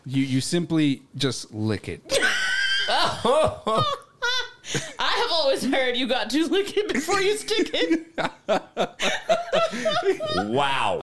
You simply just lick it. I have always heard you got to lick it before you stick it. Wow.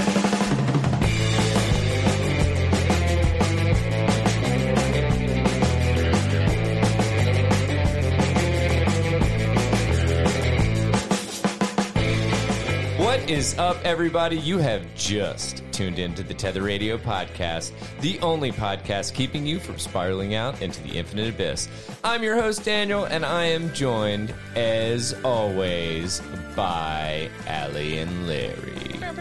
What is up, everybody? You have just tuned into the Tether Radio podcast, the only podcast keeping you from spiraling out into the infinite abyss. I'm your host, Daniel, and I am joined, as always, by Allie and Larry.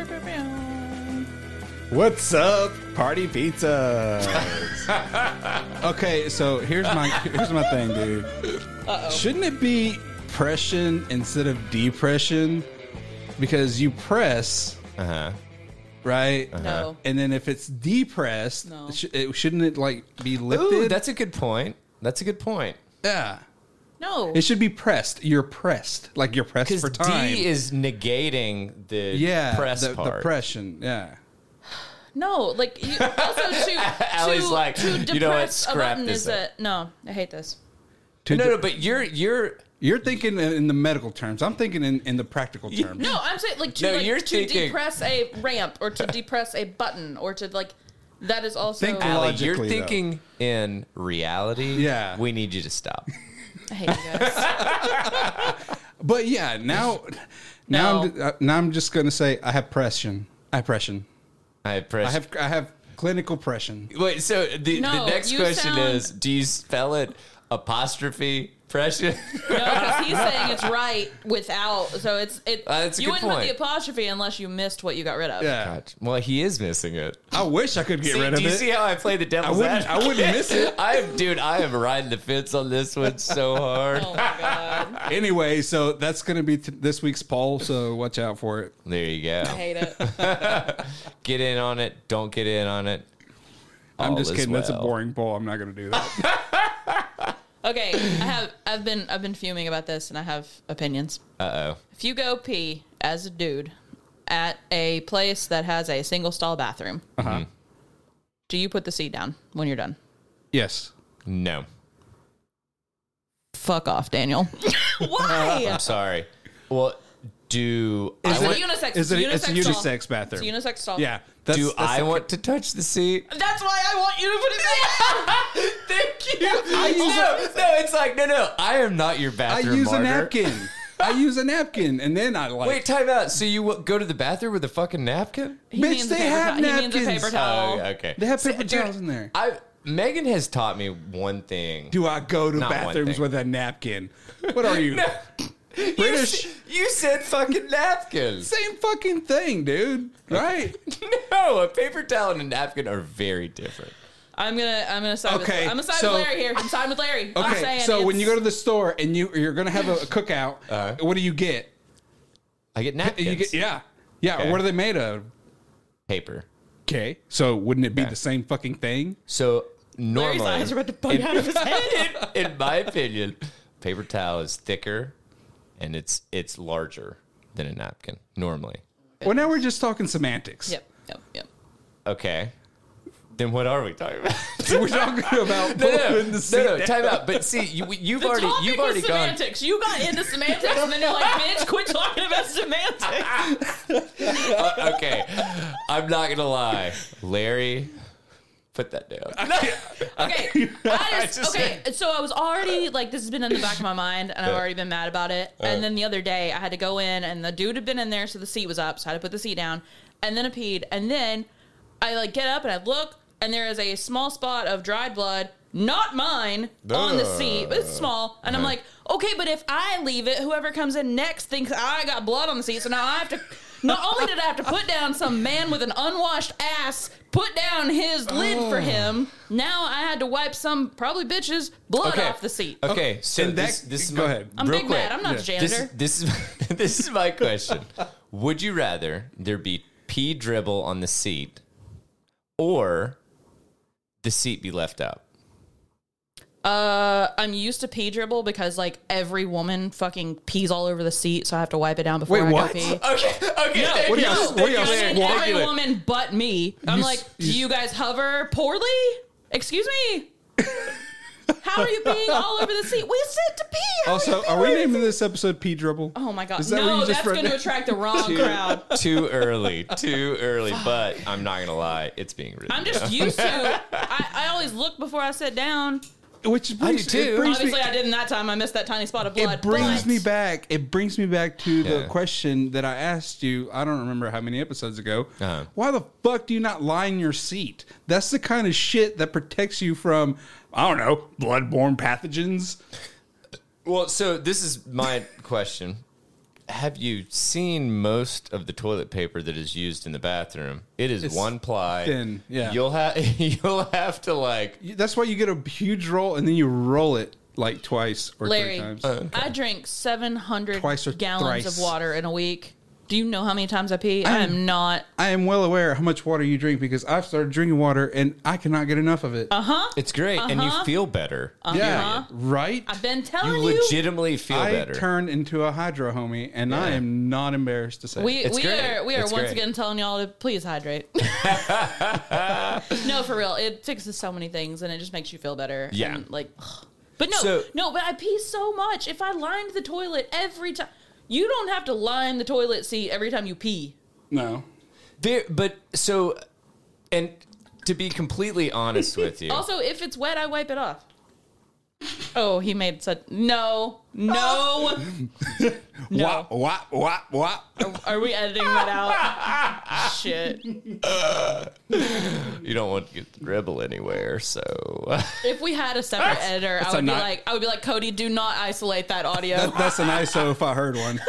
What's up, party pizzas? Okay, so here's my thing, dude. Uh-oh. Shouldn't it be pression instead of depression? Because you press, right? No. And then if it's depressed, No. shouldn't it like be lifted? Ooh, that's a good point. Yeah. No. It should be pressed. You're pressed, like you're pressed Because for time. D is negating the press the part. depression. Yeah. No, like you, also Allie's like, to you know what, depress a scrap button this is a no. I hate this. No, but you're thinking in the medical terms. I'm thinking in the practical terms. No, I'm saying like to No, you're to thinking- depress a ramp or to depress a button or to like that is also. Think Allie, you're logically, thinking in reality. Yeah. We need you to stop. I hate you guys. But yeah, now I'm just gonna say I have pression. I have pression. I press. I have clinical pression. Wait, so the No, next you question sound- is, do you spell it apostrophe pression? No, because he's saying it's right without. So it's That's a you good wouldn't point. put the apostrophe unless you missed what you got rid of. Yeah. God, well, he is missing it. I wish I could get rid of do you it. see how I play the devil's advocate? I wouldn't miss it. I am riding the fence on this one so hard. Oh my god, Anyway, so that's gonna be this week's poll. So watch out for it. There you go. I hate it. Get in on it. Don't get in on it. I'm All just is kidding. That's a well. boring poll. I'm not gonna do that. Okay, I've been fuming about this and I have opinions. Uh-oh. If you go pee as a dude at a place that has a single stall bathroom, do you put the seat down when you're done? Yes. No. Fuck off, Daniel. Why? I'm sorry. Well, do It's I a want, unisex. It's a unisex stall. bathroom. It's a unisex stall. Yeah. do I want to touch the seat? That's why I want you to put it there. Thank you. No, it's like, no. I am not your I bathroom use a martyr. napkin. I use a napkin, and then I like. Wait, time out. So you go to the bathroom with a fucking napkin? He Bitch, means a they paper have towel. He means a napkins. paper towel. Oh, okay. They have See, paper dude, towels in there. Megan has taught me one thing. Do I go to Not one bathrooms thing. with a napkin? What are you? British? You said fucking napkins. Same fucking thing, dude. Right? No, a paper towel and a napkin are very different. I'm gonna side Okay, with I'm gonna side so- with Larry here. I'm siding with Larry. I'm Okay, saying so when it's- you go to the store and you're gonna have a cookout, what do you get? I get napkins. You get yeah. Okay. What are they made of? paper. Okay, so wouldn't it be Okay. the same fucking thing? So Larry's normally, eyes are about to bug out of his head. in my opinion, paper towel is thicker and it's larger than a napkin normally. Well, now we're just talking semantics. Yep. Okay. Then what are we talking about? We're talking about No, pulling the seat down. time out. But see, you've The already topic gone. was semantics. You got into semantics, and then you're like, "Bitch, quit talking about semantics." Okay, I'm not gonna lie, Larry. Put that down. Okay, so I was already like, this has been in the back of my mind, and I've already been mad about it. And then the other day, I had to go in, and the dude had been in there, so the seat was up, so I had to put the seat down, and then I peed, and then I like get up and I look, and there is a small spot of dried blood, not mine, on the seat, but it's small, and I'm like, okay, but if I leave it, whoever comes in next thinks I got blood on the seat, so now I have to. Not only did I have to put down some man with an unwashed ass, put down his lid for him, now I had to wipe some, probably bitch's, blood off the seat. Okay, so And this that- is go my- ahead. I'm real big quick. mad. I'm not the janitor. This is this is my question. Would you rather there be pee dribble on the seat or the seat be left out? I'm used to pee dribble because like every woman fucking pees all over the seat, so I have to wipe it down before I go pee. Okay. No, What are y'all every woman but me. I'm like, do you guys hover poorly? Excuse me. How are you peeing all over the seat? We sit to pee. Also, are we naming this episode Pee Dribble? Oh my god! Is that what No, you just that's read going to there? attract the wrong crowd. Too early. But I'm not gonna lie, it's being written. I'm just used to. I always look before I sit down. Which brings, do too. it brings Obviously, me, I didn't that time. I missed that tiny spot of blood. It brings but me back. It brings me back to the Yeah. question that I asked you. I don't remember how many episodes ago. Uh-huh. Why the fuck do you not line your seat? That's the kind of shit that protects you from, I don't know, bloodborne pathogens. Well, so this is my question. Have you seen most of the toilet paper that is used in the bathroom? It is It's one ply. thin, yeah. You'll have to like. That's why you get a huge roll and then you roll it like twice or Larry, 3 times. I drink 700 Twice or gallons thrice. of water in a week. Do you know how many times I pee? I am not. I am well aware how much water you drink because I've started drinking water and I cannot get enough of it. It's great, and you feel better. Yeah, right? I've been You telling you. legitimately feel I better. turned into a hydro homie, and I am not embarrassed to say it. It's We great. are It's once great. again telling y'all to please hydrate. No, for real, it fixes so many things, and it just makes you feel better. Yeah. and, like, but So- but I pee so much. If I lined the toilet every time, you don't have to line the toilet seat every time you pee. No. And to be completely honest with you, Also, if it's wet, I wipe it off. Oh, he made such no. Wop, wop, wop, wop. Are we editing that out? Shit. you don't want to get the dribble anywhere. So If we had a separate editor, I would a be like, Cody, do not isolate that audio. That's an ISO if I heard one.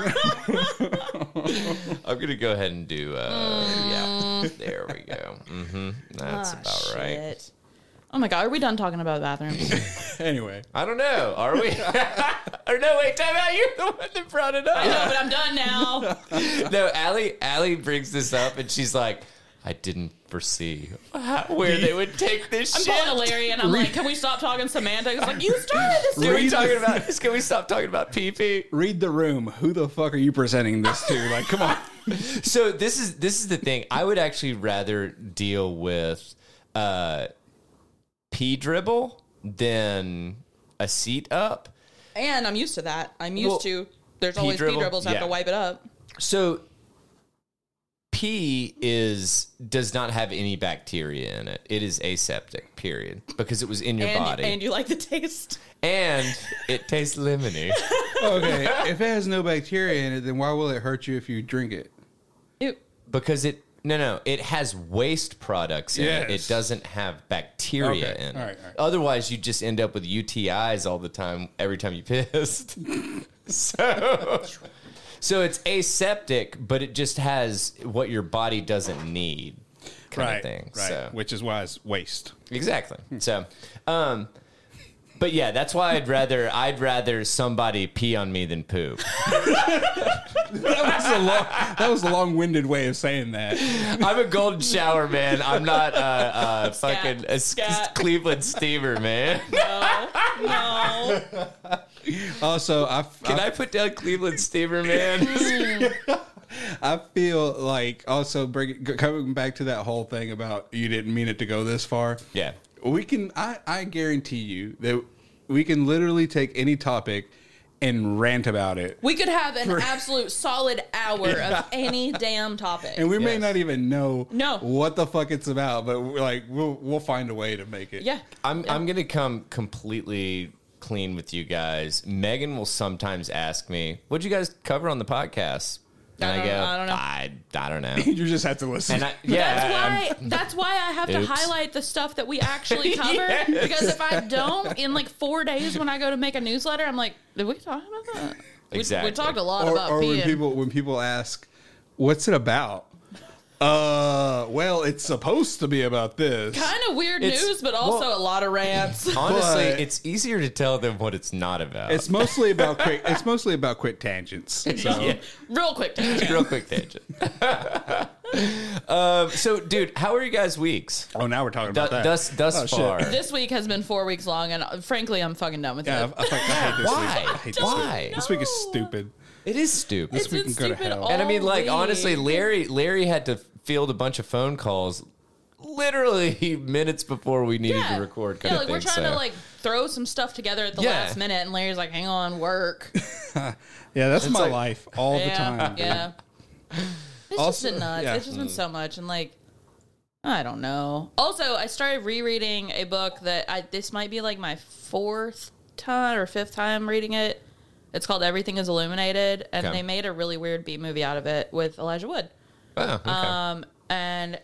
I'm gonna go ahead and do. Yeah, there we go. That's about right. Shit. Oh my god, are we done talking about bathrooms? Anyway. I don't know. Are we? Or no, wait, time out. You're the one that brought it I know, up. but I'm done now. No, Allie brings this up, and she's like, "I didn't foresee where they would take this I'm shit." calling Larry and I'm like, can we stop talking semantics? Like, you started this. Can we stop talking about pee-pee? Read the room. Who the fuck are you presenting this to? Like, come on. So this is the thing. I would actually rather deal with pee dribble than a seat up. And I'm used to that. I'm used Well, to, there's pee always dribble? pee dribbles. I have Yeah. to wipe it up. So pee does not have any bacteria in it. It is aseptic, period, because it was in your body. And you like the taste. And it tastes lemony. Okay, if it has no bacteria in it, then why will it hurt you if you drink it? Ew. Because it has waste products in it. Yes. It doesn't have bacteria Okay. in it. All right. Otherwise, you just end up with UTIs all the time, every time you pissed. So it's aseptic, but it just has what your body doesn't need, kind of thing. Right. So Which is why it's waste. exactly. So, but yeah, that's why I'd rather somebody pee on me than poop. That was a long-winded way of saying that. I'm a golden shower man. I'm not fucking a Scat. Cleveland steamer, man. No. Also, Can I put down Cleveland steamer, man? I feel like also coming back to that whole thing about you didn't mean it to go this far. Yeah. We can. I guarantee you that we can literally take any topic and rant about it, We could have an absolute solid hour of any damn topic. and we may Yes. not even know No. what the fuck it's about. But we'll find a way to make it. Yeah. I'm gonna come completely clean with you guys. Megan will sometimes ask me, "What'd you guys cover on the podcast?" And I don't know. I don't know. You just have to listen. And I'm- That's why I have to Oops. highlight the stuff that we actually cover. Yes. Because if I don't, in like 4 days when I go to make a newsletter, I'm like, did we talk about that? Exactly. We talked a lot or about when peeing. people ask, "What's it about?" Well, it's supposed to be about this. Kind of weird news, but also a lot of rants. Honestly, But- it's easier to tell them what it's not about. It's mostly about quick. It's mostly about quick tangents. So. Yeah. Real quick tangent. Real quick tangent. So, dude, how are you guys' weeks? Oh, now we're talking about that. Thus Oh, shit. far. This week has been 4 weeks long, and frankly, I'm fucking done with Yeah, it. I hate this Why? week. I hate this Why? week. This week is No. stupid. It is stupid. It's week been can go to stupid hell. all And I mean, like, week. honestly, Larry had to field a bunch of phone calls literally minutes before we needed to record. Kind Yeah, of like thing, we're trying to so. like throw some stuff together at the Yeah. last minute, and Larry's like, "Hang on, work." Yeah, that's my like- life all the yeah, time. yeah. It's Also- just been nuts. yeah. It's just been so much, and like, I don't know. Also, I started rereading a book that this might be like my 4th time or 5th time reading it. It's called Everything Is Illuminated, and Okay. they made a really weird B movie out of it with Elijah Wood. Oh, okay. And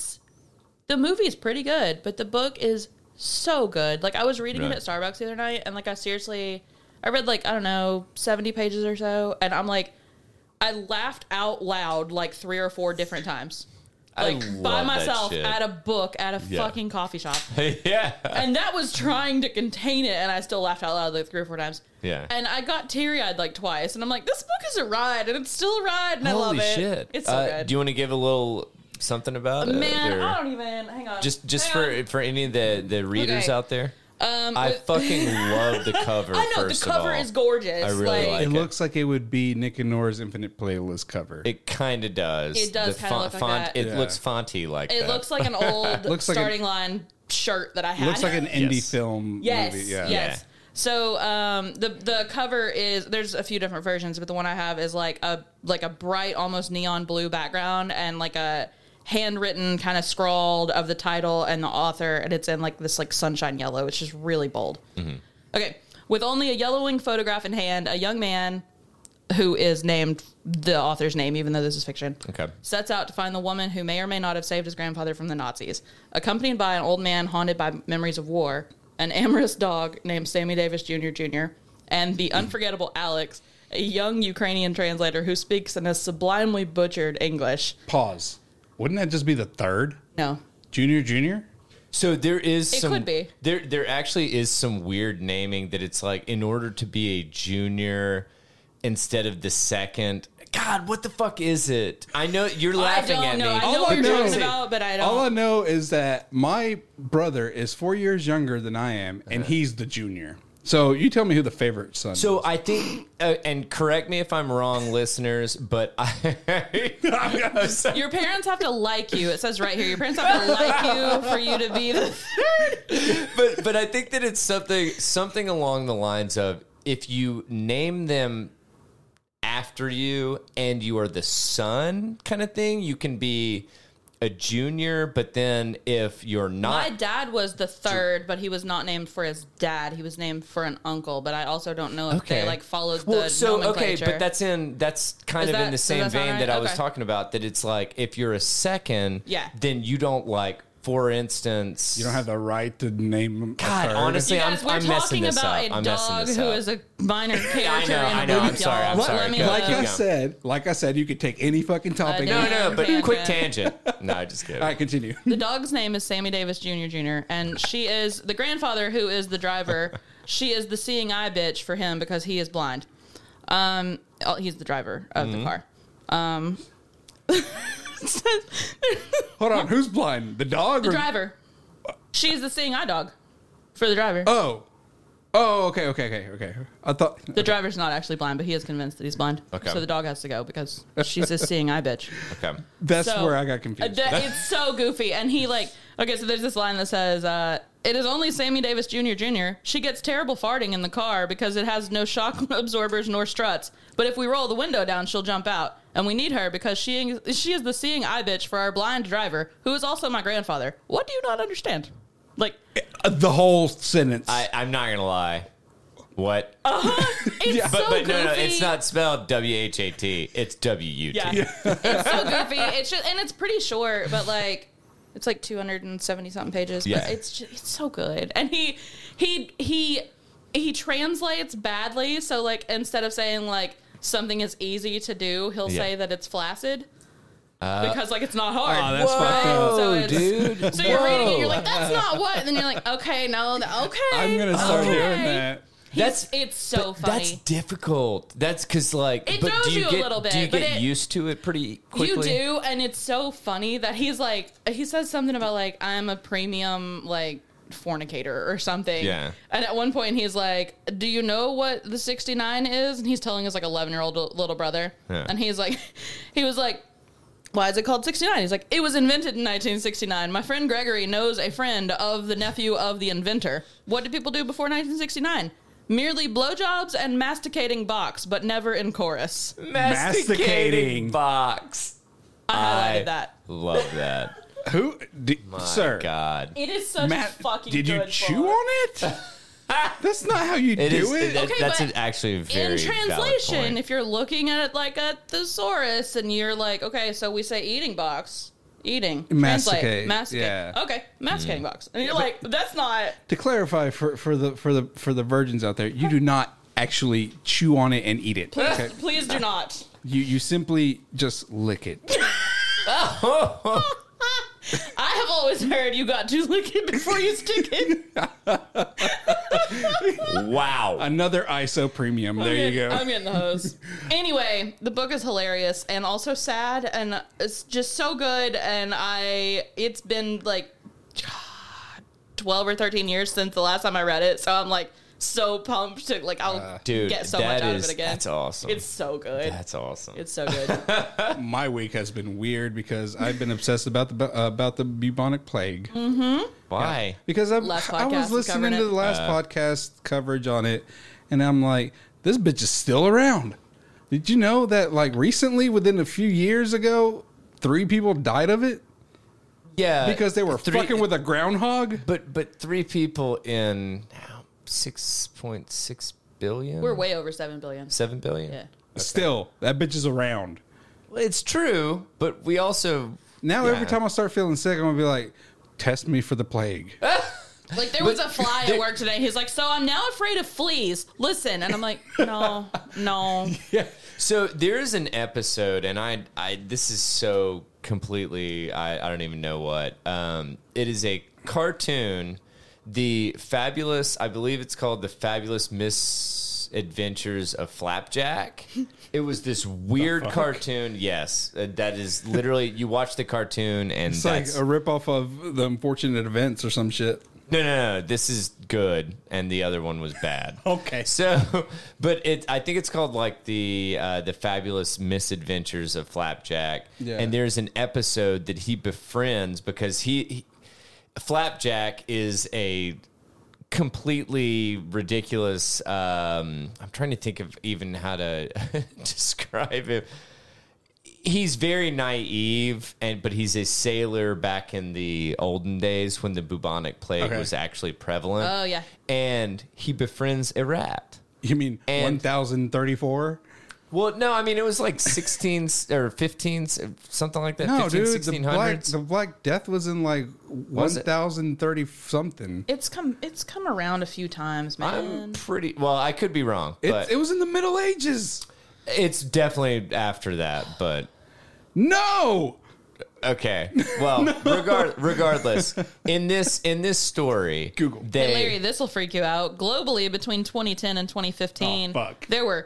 the movie is pretty good, but the book is so good. Like, I was reading Right. it at Starbucks the other night, and like I read like, I don't know, 70 pages or so, and I'm like, I laughed out loud like 3 or 4 different times. I Like, love by that myself shit. at a book at a Yeah. fucking coffee shop. Yeah. And that was trying to contain it, and I still laughed out loud like 3 or 4 times. Yeah. And I got teary-eyed like twice, and I'm like, this book is a ride, and it's still a ride, and I love Holy it. shit. It's so good. Do you want to give a little something about it? Man, or- I don't even. Hang on. just Hang on. for any of the readers Okay. out there. I with- fucking love the cover. I know, the first cover of all. is gorgeous. I really like It it. looks like it would be Nick and Nora's Infinite Playlist cover. It kind of does. It does The kinda look like that. It Yeah. looks fonty like It that. looks like an old Looks like starting line shirt that I had. Looks like an indie Yes. film Yes, movie. Yeah. yes. Yeah. So the cover is, there's a few different versions, but the one I have is like a bright, almost neon blue background and like a handwritten kind of scrawled of the title and the author, and it's in like this like sunshine yellow, which is really bold. Mm-hmm. Okay, with only a yellowing photograph in hand, a young man who is named the author's name, even though this is fiction, Okay. sets out to find the woman who may or may not have saved his grandfather from the Nazis. Accompanied by an old man haunted by memories of war, an amorous dog named Sammy Davis Jr., and the unforgettable Alex, a young Ukrainian translator who speaks in a sublimely butchered English. Pause. Wouldn't that just be the third? No. Junior? So there is It some. could be. There actually is some weird naming that it's like in order to be a junior instead of the second. God, what the fuck is it? I know you're laughing I at don't know. me. I know All what I you're know- talking about, but I don't. All I know is that my brother is 4 years younger than I am, and he's the junior. So you tell me who the favorite son So is. I think, and correct me if I'm wrong, listeners, but Your parents have to like you. It says right here. Your parents have to like you for you to be the third. but I think that it's something along the lines of if you name them after you and you are the son kind of thing, you can be a junior, but then if you're My not dad was the third, but he was not named for his dad. He was named for an uncle. But I also don't know if they like followed the nomenclature. but that's kind Is of in that- the same does that sound vein right? that I was Okay. talking about, that it's like if you're a second, Yeah. then you don't like, for instance, You don't have the right to name God, a third. honestly, Yes, we're I'm messing talking this about up. a I'm messing dog this who up. is a minor character. I in know. a I'm movie, sorry. y'all. I'm sorry. Let me Go- look. Like keep I going. said, you could take any fucking topic. No, No, but Tangent. quick tangent. No, just kidding. All right, continue. The dog's name is Sammy Davis Jr., and she is the grandfather who is the driver. She is the seeing eye bitch for him because he is blind. He's the driver of the car. Hold on, who's blind? The dog? The or driver. She's the seeing eye dog for the driver. Oh, okay. I thought The driver's not actually blind, but he is convinced that he's blind. Okay. So the dog has to go because she's a seeing eye bitch. Okay. that's So, where I got confused. It's so goofy. And he okay, so there's this line that says, it is only Sammy Davis Jr. She gets terrible farting in the car because it has no shock absorbers nor struts. But if we roll the window down, she'll jump out. And we need her because she is the seeing eye bitch for our blind driver, who is also my grandfather. What do you not understand? Like, The whole sentence. I'm not gonna lie. What? it's But so no, goofy. it's not spelled WHAT. It's WUT. Yeah. It's so goofy. It's just, and it's pretty short, but like it's like 270 something pages. Yeah. But it's so good. And he translates badly. So like instead of saying like something is easy to do, he'll Yeah. say that it's flaccid. because like it's not hard. Oh, that's fucked up. So it's, dude. So you're reading it, you're like, that's not what, and then you're like, okay, no, okay. I'm gonna start okay. doing that. It's so funny. That's difficult. That's because like It but throws do you you a get, little bit, Do you but get used to it pretty quickly? You do, and it's so funny that he says something about like I'm a premium like fornicator or something. Yeah. And at one point he's like, "Do you know what the 69 is?" And he's telling his like 11-year-old little brother, and he was like, "Why is it called 69?" He's like, "It was invented in 1969. My friend Gregory knows a friend of the nephew of the inventor. What did people do before 1969? Merely blowjobs and masticating box, but never in chorus." Masticating box. I highlighted that. Love that. Who, sir? God. It is such a fucking did you good chew book. on it? That's not how you do it. Okay, that's but actually a very in valid translation, point. if you're looking at like a thesaurus and you're like, okay, so we say eating box, eating, Masticate, masticate, yeah. Okay, masticating box, and you're like, that's not. To clarify for the virgins out there, you do not actually chew on it and eat it. Please, Okay? please do not. You simply just lick it. I have always heard you got to lick it before you stick it. Wow. Another ISO premium. There you go. I'm getting the hose. Anyway, the book is hilarious and also sad, and it's just so good. And it's been like 12 or 13 years since the last time I read it, so I'm like so pumped to like I'll get so much out of it again. That's awesome. It's so good. That's awesome. It's so good. My week has been weird because I've been obsessed about the bubonic plague. Mm-hmm. Why? Yeah. Because I was listening to the last podcast coverage on it, and I'm like, this bitch is still around. Did you know that like recently, within a few years ago, 3 people died of it? Yeah. Because they were fucking with a groundhog? But 3 people in 6.6 billion? We're way over 7 billion. 7 billion? Yeah. Okay. Still, that bitch is around. Well, it's true, but we also... Now every time I start feeling sick, I'm going to be like, test me for the plague. Like there was a fly at work today. He's like, so I'm now afraid of fleas. Listen. And I'm like, no. Yeah. So there's an episode, and I this is so completely, I don't even know what. It is a cartoon, I believe it's called The Fabulous Misadventures of Flapjack. It was this weird cartoon. Yes, that is literally, you watch the cartoon and It's that's... like a ripoff of The Unfortunate Events or some shit. No. This is good, and the other one was bad. Okay. So, but I think it's called like the Fabulous Misadventures of Flapjack. Yeah. And there's an episode that he befriends because Flapjack is a completely ridiculous. I'm trying to think of even how to describe him. He's very naive, but he's a sailor back in the olden days when the bubonic plague was actually prevalent. Oh, yeah. And he befriends a rat. You mean 1034? Well, no, I mean, it was like 16 or 15, something like that. No, 15, dude, 1600s. the Black Death was in like Was it? 1030 something. It's come around a few times, man. I could be wrong, but It was in the Middle Ages. it's definitely after that, but No! okay. Well, regardless, in this story, Google. Hey, Larry, this will freak you out. Globally, between 2010 and 2015, Oh, fuck. there were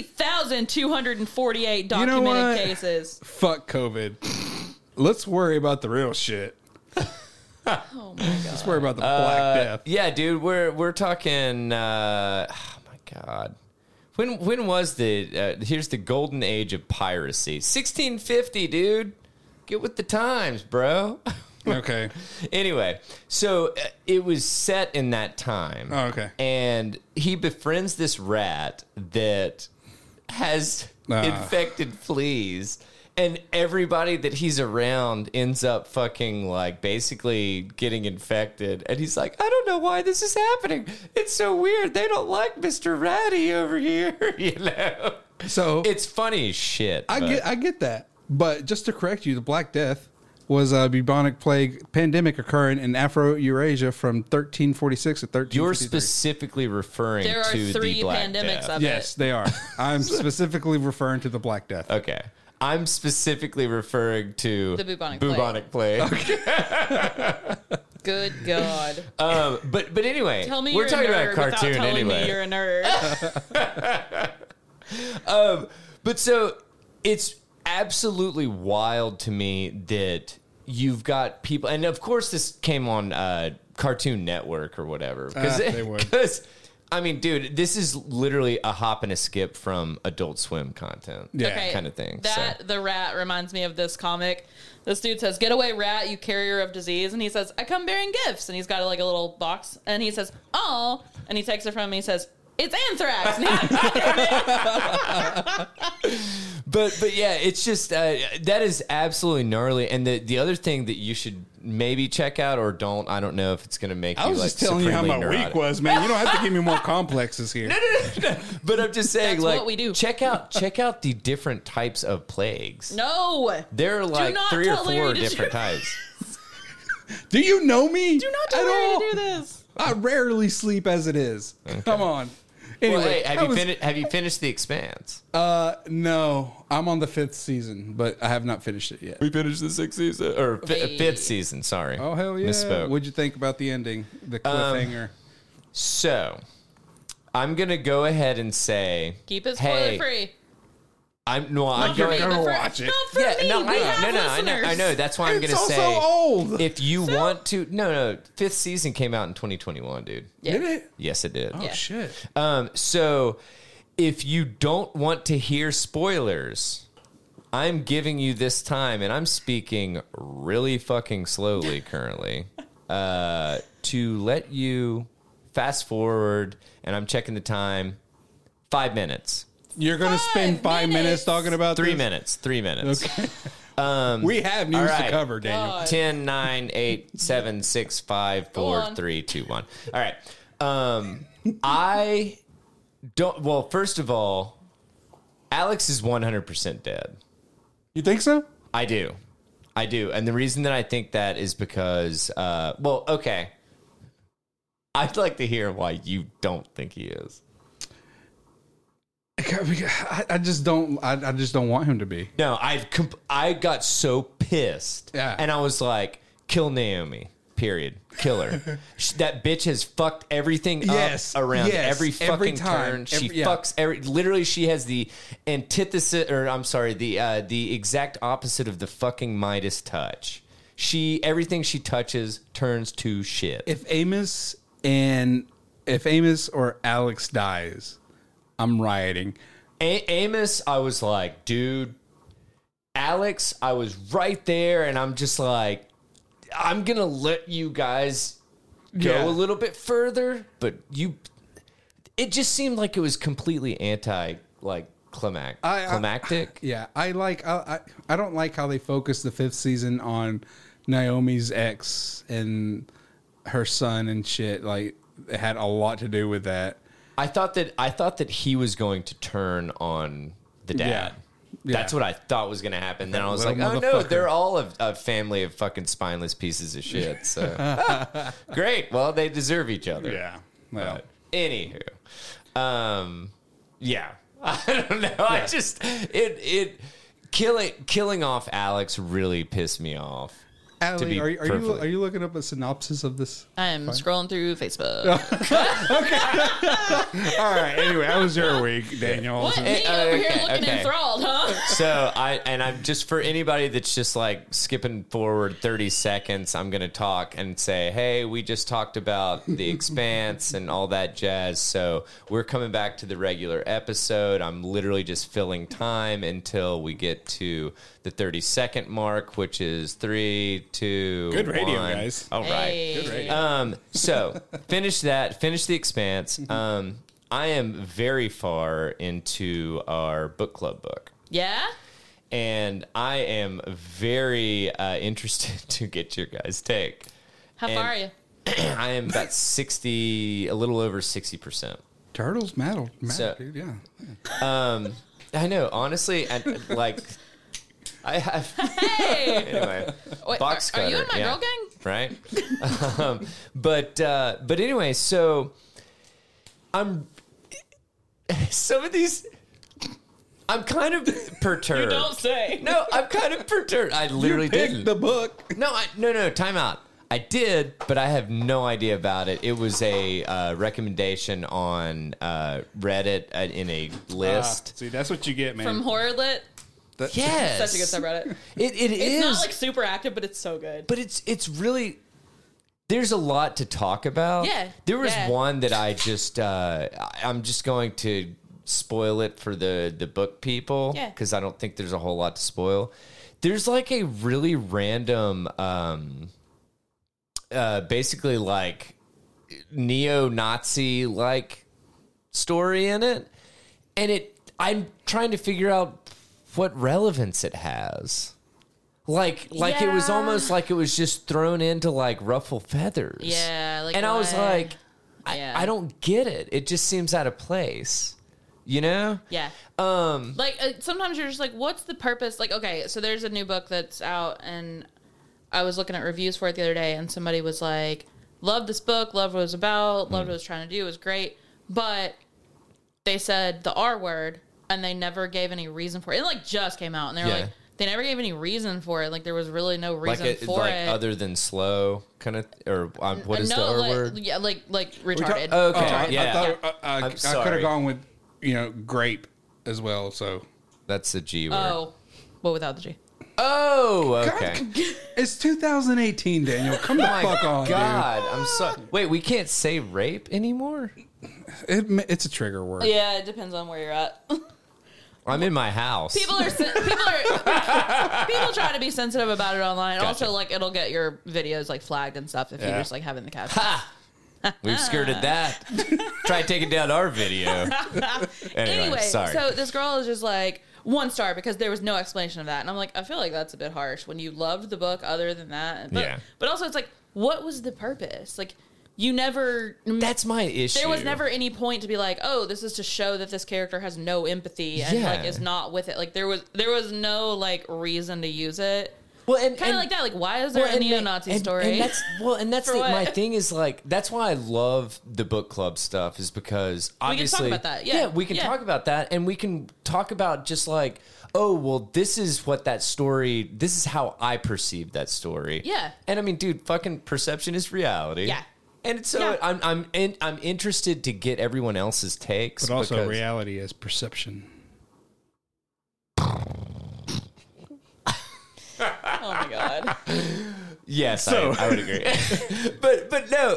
3,248 You know documented what? cases. Fuck COVID. Let's worry about the real shit. Oh my god! Let's worry about the Black Death. yeah, dude, we're talking. Oh my god. When was here's the golden age of piracy? 1650, dude. Get with the times, bro. Okay. Anyway, so it was set in that time. Oh, okay. And he befriends this rat that has infected fleas. And everybody that he's around ends up fucking, like, basically getting infected. And he's like, I don't know why this is happening. It's so weird. They don't like Mr. Ratty over here, you know? So It's funny as shit. I get that. But just to correct you, the Black Death was a bubonic plague pandemic occurring in Afro-Eurasia from 1346 to 1353. You're specifically referring There are to 3 the Black pandemics Death. of Yes, it. they are. I'm specifically referring to the Black Death. Okay. I'm specifically referring to the bubonic plague. Okay. Good God. But anyway, tell me we're you're talking a nerd about a cartoon telling anyway. me you're a nerd. But so it's absolutely wild to me that you've got people, and of course this came on Cartoon Network or whatever. Because I mean, dude, this is literally a hop and a skip from Adult Swim content, kind of thing. The rat reminds me of this comic. This dude says, "Get away, rat, you carrier of disease." And he says, "I come bearing gifts." And he's got like a little box. And he says, "Oh." And he takes it from him and he says, "It's anthrax." But yeah, it's just that is absolutely gnarly. And the other thing that you should maybe check out or don't, I don't know if it's going to make you. I was just telling you how my week was, man. You don't have to give me more complexes here. No. But I'm just saying, That's like, what we do. check out the different types of plagues. No, There are like 3 or 4 different types. Do you know me? do not tell Larry to do this. I rarely sleep as it is. Okay. Come on. Anyway, well, hey, have you finished The Expanse? No. I'm on the 5th season, but I have not finished it yet. We finished the 6th season or 5th season. Sorry. Oh hell yeah! Misspoke. What'd you think about the ending, the cliffhanger? So, I'm gonna go ahead and say, keep it spoiler free. I'm gonna watch it. Not for me. I know. That's why I'm gonna say, old. if you want to, no, 5th season came out in 2021, dude. Yeah. Did it? Yes, it did. Oh shit. So, if you don't want to hear spoilers, I'm giving you this time, and I'm speaking really fucking slowly currently, to let you fast forward, and I'm checking the time, 5 minutes. You're going to spend 5 minutes talking about 3 minutes. 3 minutes. Okay. We have news to cover, Daniel. God. 10, 9, 8, 7, 6, 5, 4, 3, 2, 1. All right. I don't. Well, first of all, Alex is 100% dead. You think so? I do. And the reason that I think that is because, well, okay. I'd like to hear why you don't think he is. I just don't. I just don't want him to be. No, I got so pissed. Yeah. And I was like, kill Naomi. Period. Kill her. That bitch has fucked everything up around every fucking turn. She fucks every. Literally, she has the antithesis, or I'm sorry, the exact opposite of the fucking Midas touch. Everything she touches turns to shit. If Amos or Alex dies, I'm rioting. Amos, I was like, dude. Alex, I was right there, and I'm just like, I'm gonna let you guys go a little bit further, but it just seemed like it was completely climactic. Yeah, I don't like how they focus the 5th season on Naomi's ex and her son and shit. Like, it had a lot to do with that. I thought that he was going to turn on the dad. Yeah. That's what I thought was going to happen. Then I was like, oh no, they're all a family of fucking spineless pieces of shit. So great. Well, they deserve each other. Yeah. Well, but anywho, yeah. I don't know. I just killing off Alex really pissed me off. Allie, are you looking up a synopsis of this? I am scrolling through Facebook. Okay. All right. Anyway, how was your week, Daniel? What? Me over here looking enthralled, huh? So I'm just, for anybody that's just like skipping forward 30 seconds, I'm going to talk and say, hey, we just talked about The Expanse and all that jazz. So we're coming back to the regular episode. I'm literally just filling time until we get to the 30-second mark, which is 3, 2, good radio, 1. guys. All right. Hey. Good radio. So finish The Expanse. I am very far into our book club book. Yeah? And I am very interested to get your guys' take. How far are you? I am about 60, a little over 60%. Turtles matter, So, dude. Yeah. I know, honestly, I have. Hey! Anyway, Wait, box cutter. Are you in my girl gang? Right. But anyway, so I'm some of these. I'm kind of perturbed. You don't say. No, I'm kind of perturbed. I literally didn't. the book. No, time out. I did, but I have no idea about it. It was a recommendation on Reddit in a list. See, that's what you get, man. From HorrorLit. Yes. Such a good subreddit. It is. It's not like super active, but it's so good. But it's really... There's a lot to talk about. Yeah. There was one that I just... I'm just going to spoil it for the book people. Yeah. Because I don't think there's a whole lot to spoil. There's like a really random... basically like neo-Nazi like story in it, and I'm trying to figure out what relevance it has. Like it was almost like it was just thrown into like ruffle feathers. Yeah, like and I was like, Yeah. I don't get it. It just seems out of place. You know? Yeah. Sometimes you're just like, what's the purpose? Like, okay, so there's a new book that's out, and I was looking at reviews for it the other day, and somebody was like, love this book, love what it was about, loved what it was trying to do, it was great, but they said the R word, and they never gave any reason for it. It, like, just came out, and they were like, they never gave any reason for it. Like, there was really no reason for it. Other than slow, kind of, or what is the R word? Yeah, like retarded. Okay, yeah. I could have gone with, grape as well, so. That's the G word. Oh, well, without the G. Oh, okay. God, it's 2018, Daniel. Come the fuck on, God, dude. I'm sorry. Wait, we can't say rape anymore? It's a trigger word. Yeah, it depends on where you're at. I'm in my house. People try to be sensitive about it online. Gotcha. Also, like, it'll get your videos like flagged and stuff if you just like having the caption. Ha! We've skirted that. Try taking down our video. Anyway, sorry. So this girl is just like 1 star because there was no explanation of that, and I'm like, I feel like that's a bit harsh when you loved the book other than that. But, but also, it's like, what was the purpose? Like, you never. That's my issue. There was never any point to be like, oh, this is to show that this character has no empathy and like is not with it. Like there was no like reason to use it. Well, and kind of like that. Like, why is there a neo-Nazi story? And that's my thing is like that's why I love the book club stuff is because obviously we can talk about that. Yeah, we can talk about that, and we can talk about just like, oh, well, this is what that story. This is how I perceive that story. Yeah, and I mean, dude, fucking perception is reality. Yeah. And so I'm interested to get everyone else's takes, but also reality is perception. Oh my god. Yes, so. I would agree. but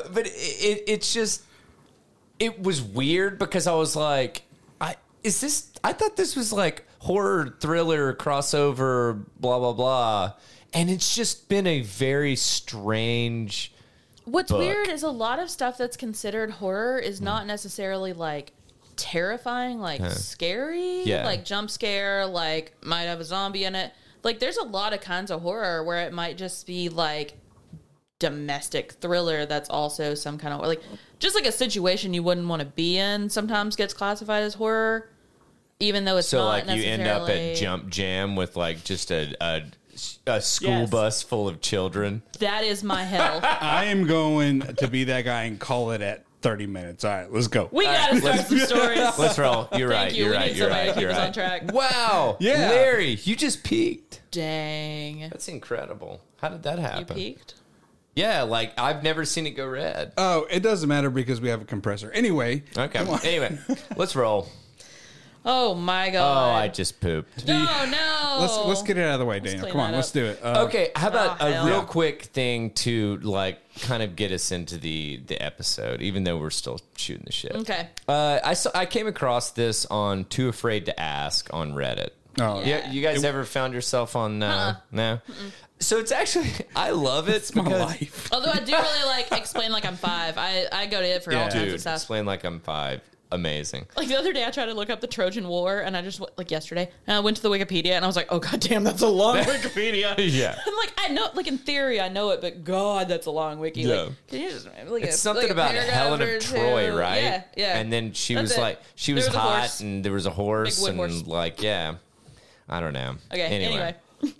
it's just it was weird because I was like, I thought this was like horror thriller crossover blah blah blah, and it's just been a very strange. What's weird is a lot of stuff that's considered horror is not necessarily like terrifying, like scary, like jump scare, like might have a zombie in it. Like there's a lot of kinds of horror where it might just be like domestic thriller that's also some kind of like just like a situation you wouldn't want to be in sometimes gets classified as horror, even though it's not like necessarily. You end up at Jump Jam with like just a school bus full of children. That is my hell. I am going to be that guy and call it at 30 minutes. All right, let's go. We gotta start some stories. Let's roll. You're right. You're right. You're right. You're right. On track. Wow. Yeah. Larry, you just peaked. Dang. That's incredible. How did that happen? You peaked? Yeah, like I've never seen it go red. Oh, it doesn't matter because we have a compressor. Anyway. Okay. Anyway, let's roll. Oh my god! Oh, I just pooped. No. Let's get it out of the way, Daniel. Come on, let's do it. Okay, how about a real quick thing to like kind of get us into the episode, even though we're still shooting the shit. Okay. I came across this on Too Afraid to Ask on Reddit. Oh, yeah. You guys ever found yourself on? No. Mm-mm. So it's actually I love it. It's my life. Although I do really like Explain Like I'm 5. I go to it for all kinds of stuff. Explain Like I'm 5. Amazing. Like the other day, I tried to look up the Trojan War, and I just like yesterday, and I went to the Wikipedia, and I was like, "Oh god damn, that's a long Wikipedia." Yeah. I'm like, I know, like in theory, I know it, but God, that's a long wiki. Yeah. Like, can you just like it's something about Helen of Troy, right? Yeah, yeah. And then she was like, she was hot, and there was a horse, and horse. like, yeah, I don't know. Okay. Anyway.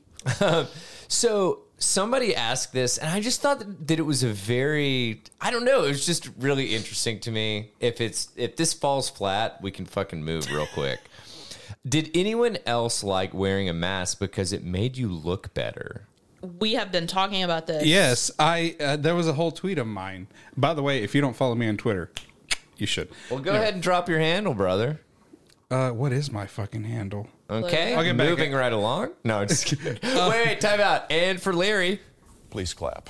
So somebody asked this, and I just thought that it was a very, I don't know, it was just really interesting to me. If this falls flat, we can fucking move real quick. Did anyone else like wearing a mask because it made you look better? We have been talking about this. Yes, there was a whole tweet of mine. By the way, if you don't follow me on Twitter, you should. Well, go ahead and drop your handle, brother. What is my fucking handle? Okay, I'll get back moving right along. No, just kidding. Wait, time out. And for Larry, please clap.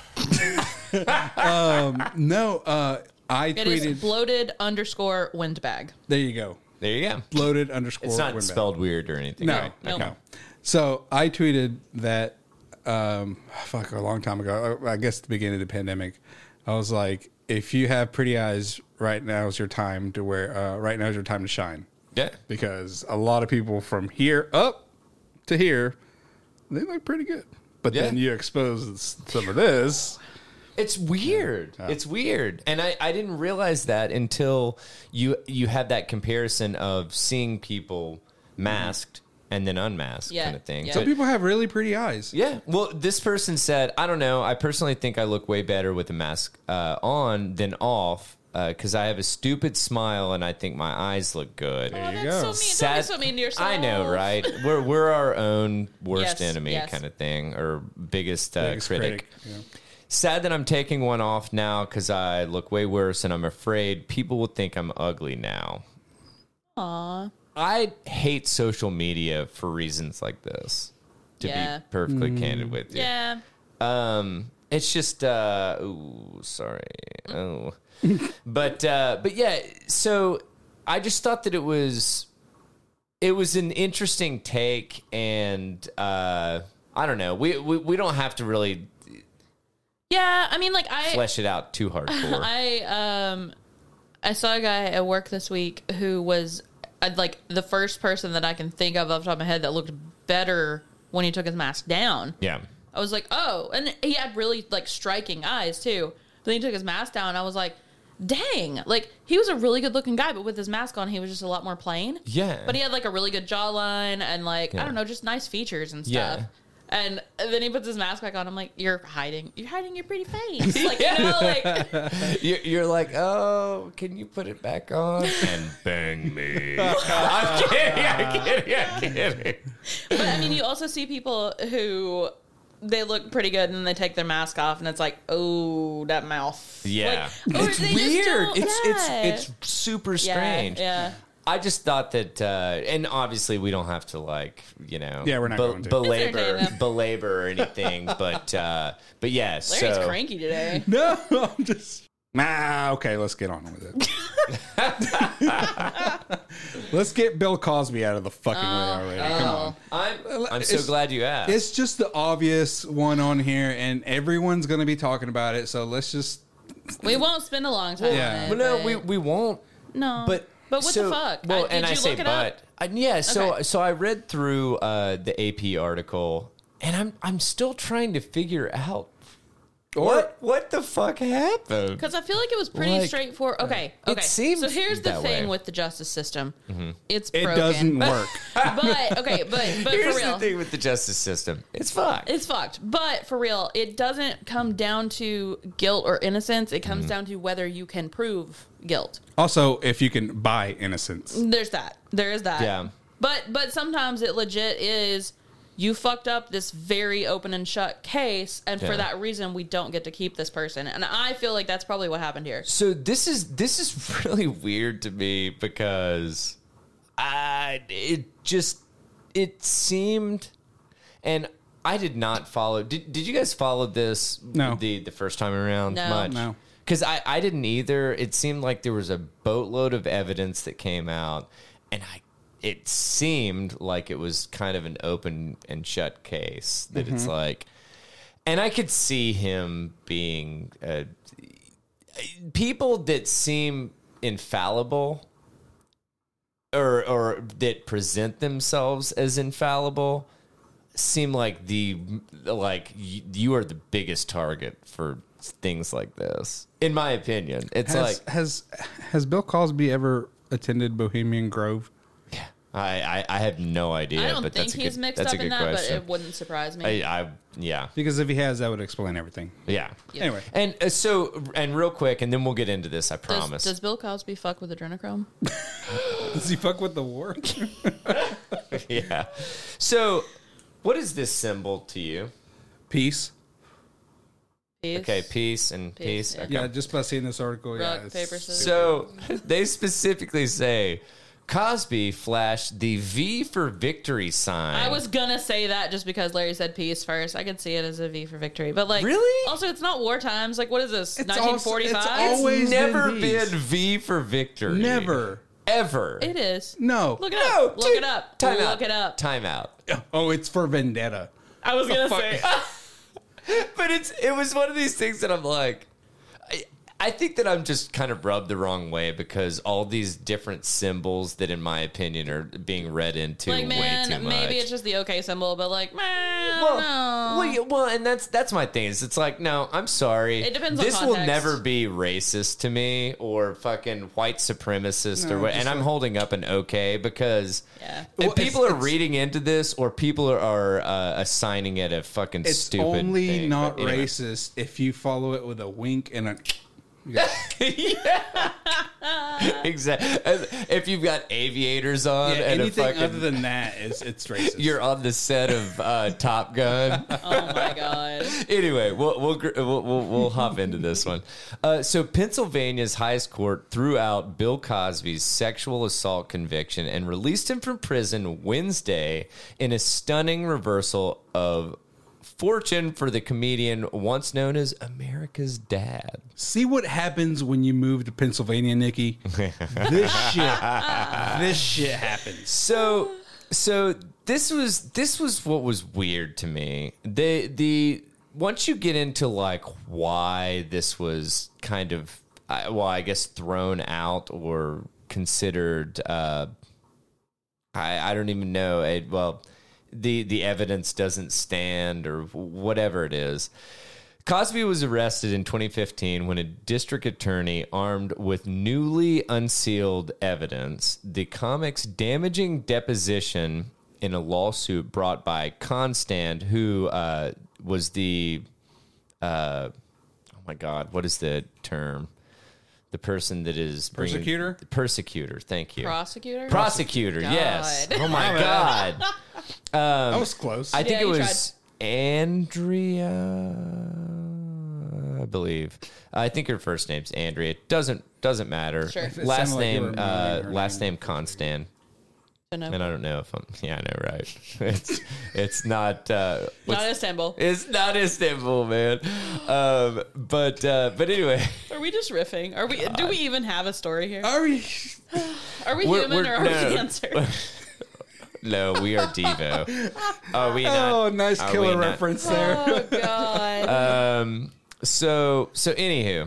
No, I It tweeted. is bloated_windbag. There you go. there you go. Bloated _. It's not windbag. spelled weird or anything. No, right? Nope. no. So I tweeted that, a long time ago. I guess at the beginning of the pandemic, I was like, if you have pretty eyes, right now is your time to wear. Right now is your time to shine. Yeah. Because a lot of people from here up to here, they look pretty good. But then you expose some of this. It's weird. Yeah. It's weird. And I didn't realize that until you had that comparison of seeing people masked and then unmasked kind of thing. Yeah. Some people have really pretty eyes. Yeah. Well, this person said, I don't know. I personally think I look way better with the mask on than off because I have a stupid smile and I think my eyes look good. There you That's go. so mean. Don't be so mean to yourself. I know, right? We're our own worst Yes, enemy yes. kind of thing, or biggest Biggest critic. Yeah. Sad that I'm taking one off now because I look way worse and I'm afraid people will think I'm ugly now. Aww. I hate social media for reasons like this, to be perfectly candid with you. Yeah. It's just, ooh, sorry. Oh. But yeah, so I just thought that it was an interesting take, and I don't know. We don't have to really Yeah, I mean, flesh it out too hardcore. I saw a guy at work this week who was the first person that I can think of off the top of my head that looked better when he took his mask down. Yeah. I was like, oh, and he had really striking eyes too. Then he took his mask down. And I was like, dang, he was a really good looking guy, but with his mask on, he was just a lot more plain. Yeah. But he had a really good jawline and I don't know, just nice features and stuff. Yeah. And then he puts his mask back on. I'm like, you're hiding your pretty face. You're like, oh, can you put it back on and bang me? I'm kidding. But I mean, you also see people who they look pretty good and then they take their mask off and it's like, oh, that mouth. Yeah, or it's they weird. just don't- It's super strange. Yeah. I just thought that, and obviously we don't have to we're not going to. belabor or anything, but yeah. Larry's cranky today. No, I'm just. Okay, let's get on with it. Let's get Bill Cosby out of the fucking way already. Come on. I'm so glad you asked. It's just the obvious one on here, and everyone's going to be talking about it. So let's just. We won't spend a long time on it. But no, we won't. No. But what the fuck? Well, Did you look it up? So I read through the AP article, and I'm still trying to figure out what the fuck happened. Because I feel like it was pretty straightforward. Okay. It seems so here's the that thing way. with the justice system. Mm-hmm. It's It broken. doesn't work. But Here's for real. the thing with the justice system. It's fucked. It's fucked. But for real, it doesn't come down to guilt or innocence. It comes down to whether you can prove guilt. Also, if you can buy innocence. There's that. There is that. Yeah. But sometimes it legit is you fucked up this very open and shut case, and for that reason we don't get to keep this person. And I feel like that's probably what happened here. So this is really weird to me because it seemed, and I did not follow. Did you guys follow this? No. The first time around No. much? No. Because I didn't either. It seemed like there was a boatload of evidence that came out, and it seemed like it was kind of an open and shut case. That it's like, and I could see him being people that seem infallible or that present themselves as infallible seem like you are the biggest target for things like this, in my opinion. It's Has Bill Cosby ever attended Bohemian Grove? yeah, I have no idea. I don't but think that's he's mixed up in that, but it wouldn't surprise me. Yeah. Because if he has, that would explain everything. Yeah. Yep. Anyway. And so real quick, and then we'll get into this, I promise. Does Bill Cosby fuck with adrenochrome? Does he fuck with the war? Yeah. So, what is this symbol to you? Peace. Peace. Okay, peace and peace. Yeah. Okay. Yeah, just by seeing this article, Rock, it's paper, scissors. So they specifically say Cosby flashed the V for victory sign. I was gonna say that just because Larry said peace first. I could see it as a V for victory, but like, Really? Also, it's not war times. Like, what is this? It's 1945. also- It's always never been been Vs. V for victory. Never. Ever. It is. No. Look it No, up. Look dude. it up. Time Look out. it up. Time out. Oh, it's for vendetta. I was gonna fuck? say. But it was one of these things that I'm like, I think that I'm just kind of rubbed the wrong way because all these different symbols that, in my opinion, are being read into Like, way man, too much. maybe it's just the OK symbol, but like, man, no. Well, and that's my thing. Is it's like, no, I'm sorry. It depends on This will context. never be racist to me or fucking white supremacist No, or what. just And I'm like- holding up an okay because Yeah. if Well, people it's- are reading into this or people are assigning it a fucking It's stupid only thing. not But anyway. racist if you follow it with a wink and a. Exactly. If you've got aviators on Yeah, and a anything fucking, other than that it's racist. you're on the set of Top Gun. Oh my god. Anyway, we'll hop into this one. So Pennsylvania's highest court threw out Bill Cosby's sexual assault conviction and released him from prison Wednesday in a stunning reversal of fortune for the comedian once known as America's Dad. See what happens when you move to Pennsylvania, Nikki. This shit happens. So this was what was weird to me. The once you get into like why this was kind of I guess thrown out or considered I don't even know. The evidence doesn't stand or whatever it is. Cosby was arrested in 2015 when a district attorney armed with newly unsealed evidence, the comic's damaging deposition in a lawsuit brought by Constand, who was the, oh my God, what is the term? The person that is bringing... Persecutor? Persecutor, thank you. Prosecutor, yes. God. Oh my God. That was close. I think Yeah, it you was Andrea, I believe. I think her first name's Andrea. Doesn't matter. Sure. It Last sounded like you name, were muting her last name. name Constant. No. And I don't know if I'm. Yeah, I know, right? It's not. Not Istanbul. It's not Istanbul, man. But anyway, Are we just riffing? Are we? Do we even have a story here? Are we? Are we we're- human or are no. we cancer? no, we are Devo. Are we not? Oh, nice are killer we not? reference there. Oh god. So anywho,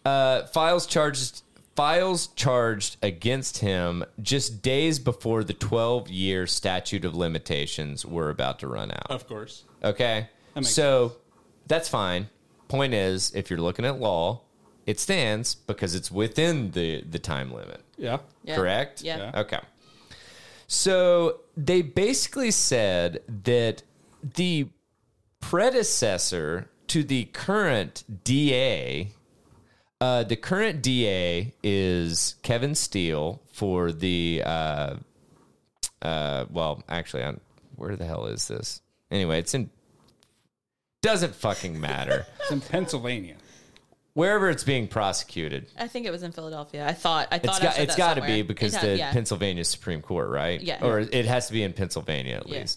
files charged against him just days before the 12-year statute of limitations were about to run out. Of course. Okay, makes so that's fine. Point is, if you're looking at law, it stands because it's within the time limit. Yeah. Yeah. Correct? Yeah. Okay. So they basically said that the predecessor to the current DA, the current DA is Kevin Steele for the, well, actually, where the hell is this? Anyway, doesn't fucking matter. It's in Pennsylvania. Wherever it's being prosecuted. I think it was in Philadelphia. I thought It's got to be because the yeah. Pennsylvania Supreme Court, right? Yeah. Or it has to be in Pennsylvania at Yeah. least.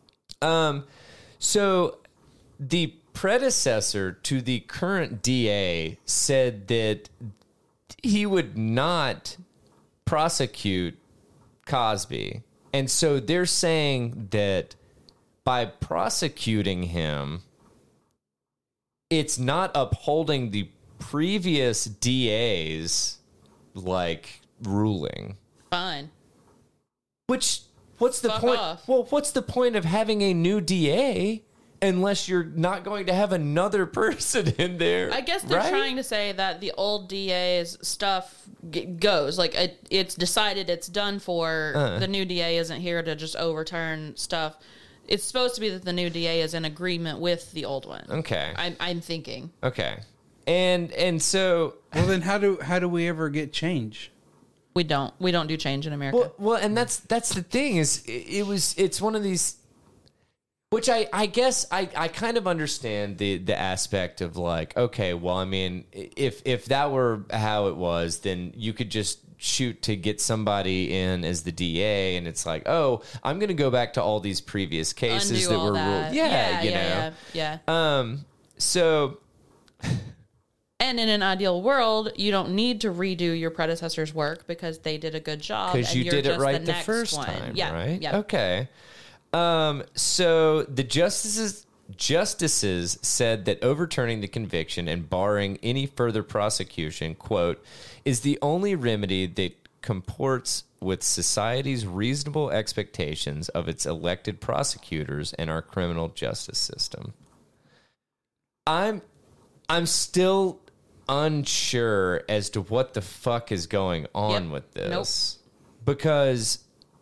So the predecessor to the current DA said that he would not prosecute Cosby. And so they're saying that by prosecuting him, it's not upholding the previous DA's like ruling. Fine. Which what's the Fuck point? off. Well, what's the point of having a new DA unless you're not going to have another person in there? I guess they're right? trying to say that the old DA's stuff goes. Like, it's decided, it's done for. The new DA isn't here to just overturn stuff. It's supposed to be that the new DA is in agreement with the old one. Okay. I'm thinking. Okay. And so Well, then how do we ever get change? We don't do change in America. Well, and that's the thing is it's one of these, which I guess I kind of understand the aspect of like, okay, well, I mean, if that were how it was, then you could just shoot to get somebody in as the DA, and it's like, oh, I'm going to go back to all these previous cases Undo that were ruled. Yeah. So. And in an ideal world, you don't need to redo your predecessor's work because they did a good job. Because you did it right the first time, right? Yeah. Okay. So the justices said that overturning the conviction and barring any further prosecution, quote, is the only remedy that comports with society's reasonable expectations of its elected prosecutors and our criminal justice system. I'm still unsure as to what the fuck is going on with this. Because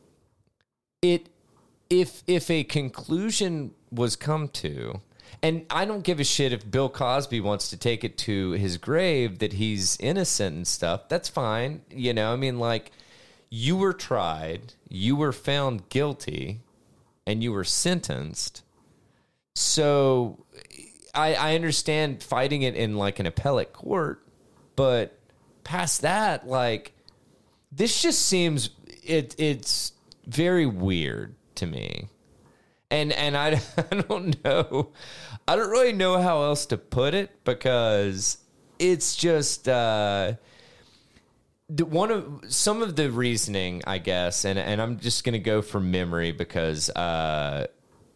if a conclusion was come to, and I don't give a shit if Bill Cosby wants to take it to his grave that he's innocent and stuff, that's fine. You know, I mean, like, you were tried, you were found guilty, and you were sentenced. So I understand fighting it in like an appellate court, but past that, like, this just seems it's very weird to me, and I don't know, I don't really know how else to put it, because it's just some of the reasoning, I guess, and I'm just gonna go from memory because I'm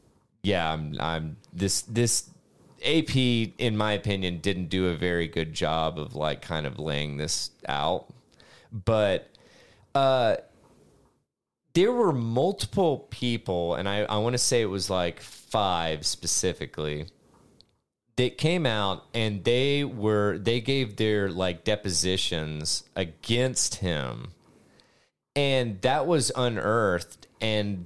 this. AP, in my opinion, didn't do a very good job of like kind of laying this out. But there were multiple people, and I want to say it was like 5 specifically, that came out and they gave their like depositions against him. And that was unearthed, and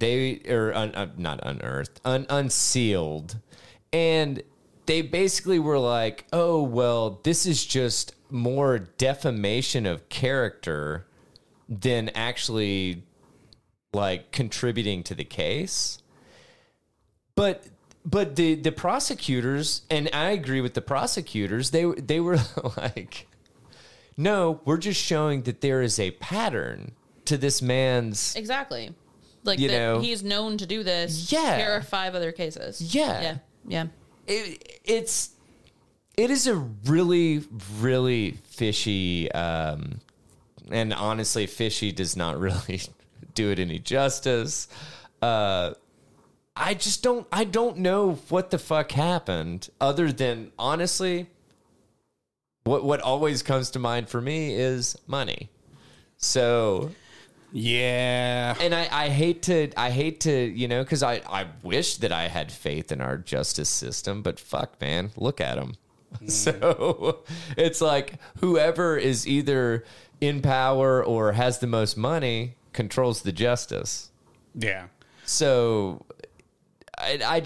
unsealed. And they basically were like, oh, well, this is just more defamation of character than actually, like, contributing to the case. But the prosecutors, and I agree with the prosecutors, they were like, no, we're just showing that there is a pattern to this man's... Exactly. Like, he's known to do this. Yeah. Here are 5 other cases. Yeah. Yeah. It is a really, really fishy, and honestly, fishy does not really do it any justice. I don't know what the fuck happened, other than, honestly, what always comes to mind for me is money. So... Yeah. And I hate to, because I wish that I had faith in our justice system, but fuck, man, look at them. So it's like whoever is either in power or has the most money controls the justice. Yeah. So I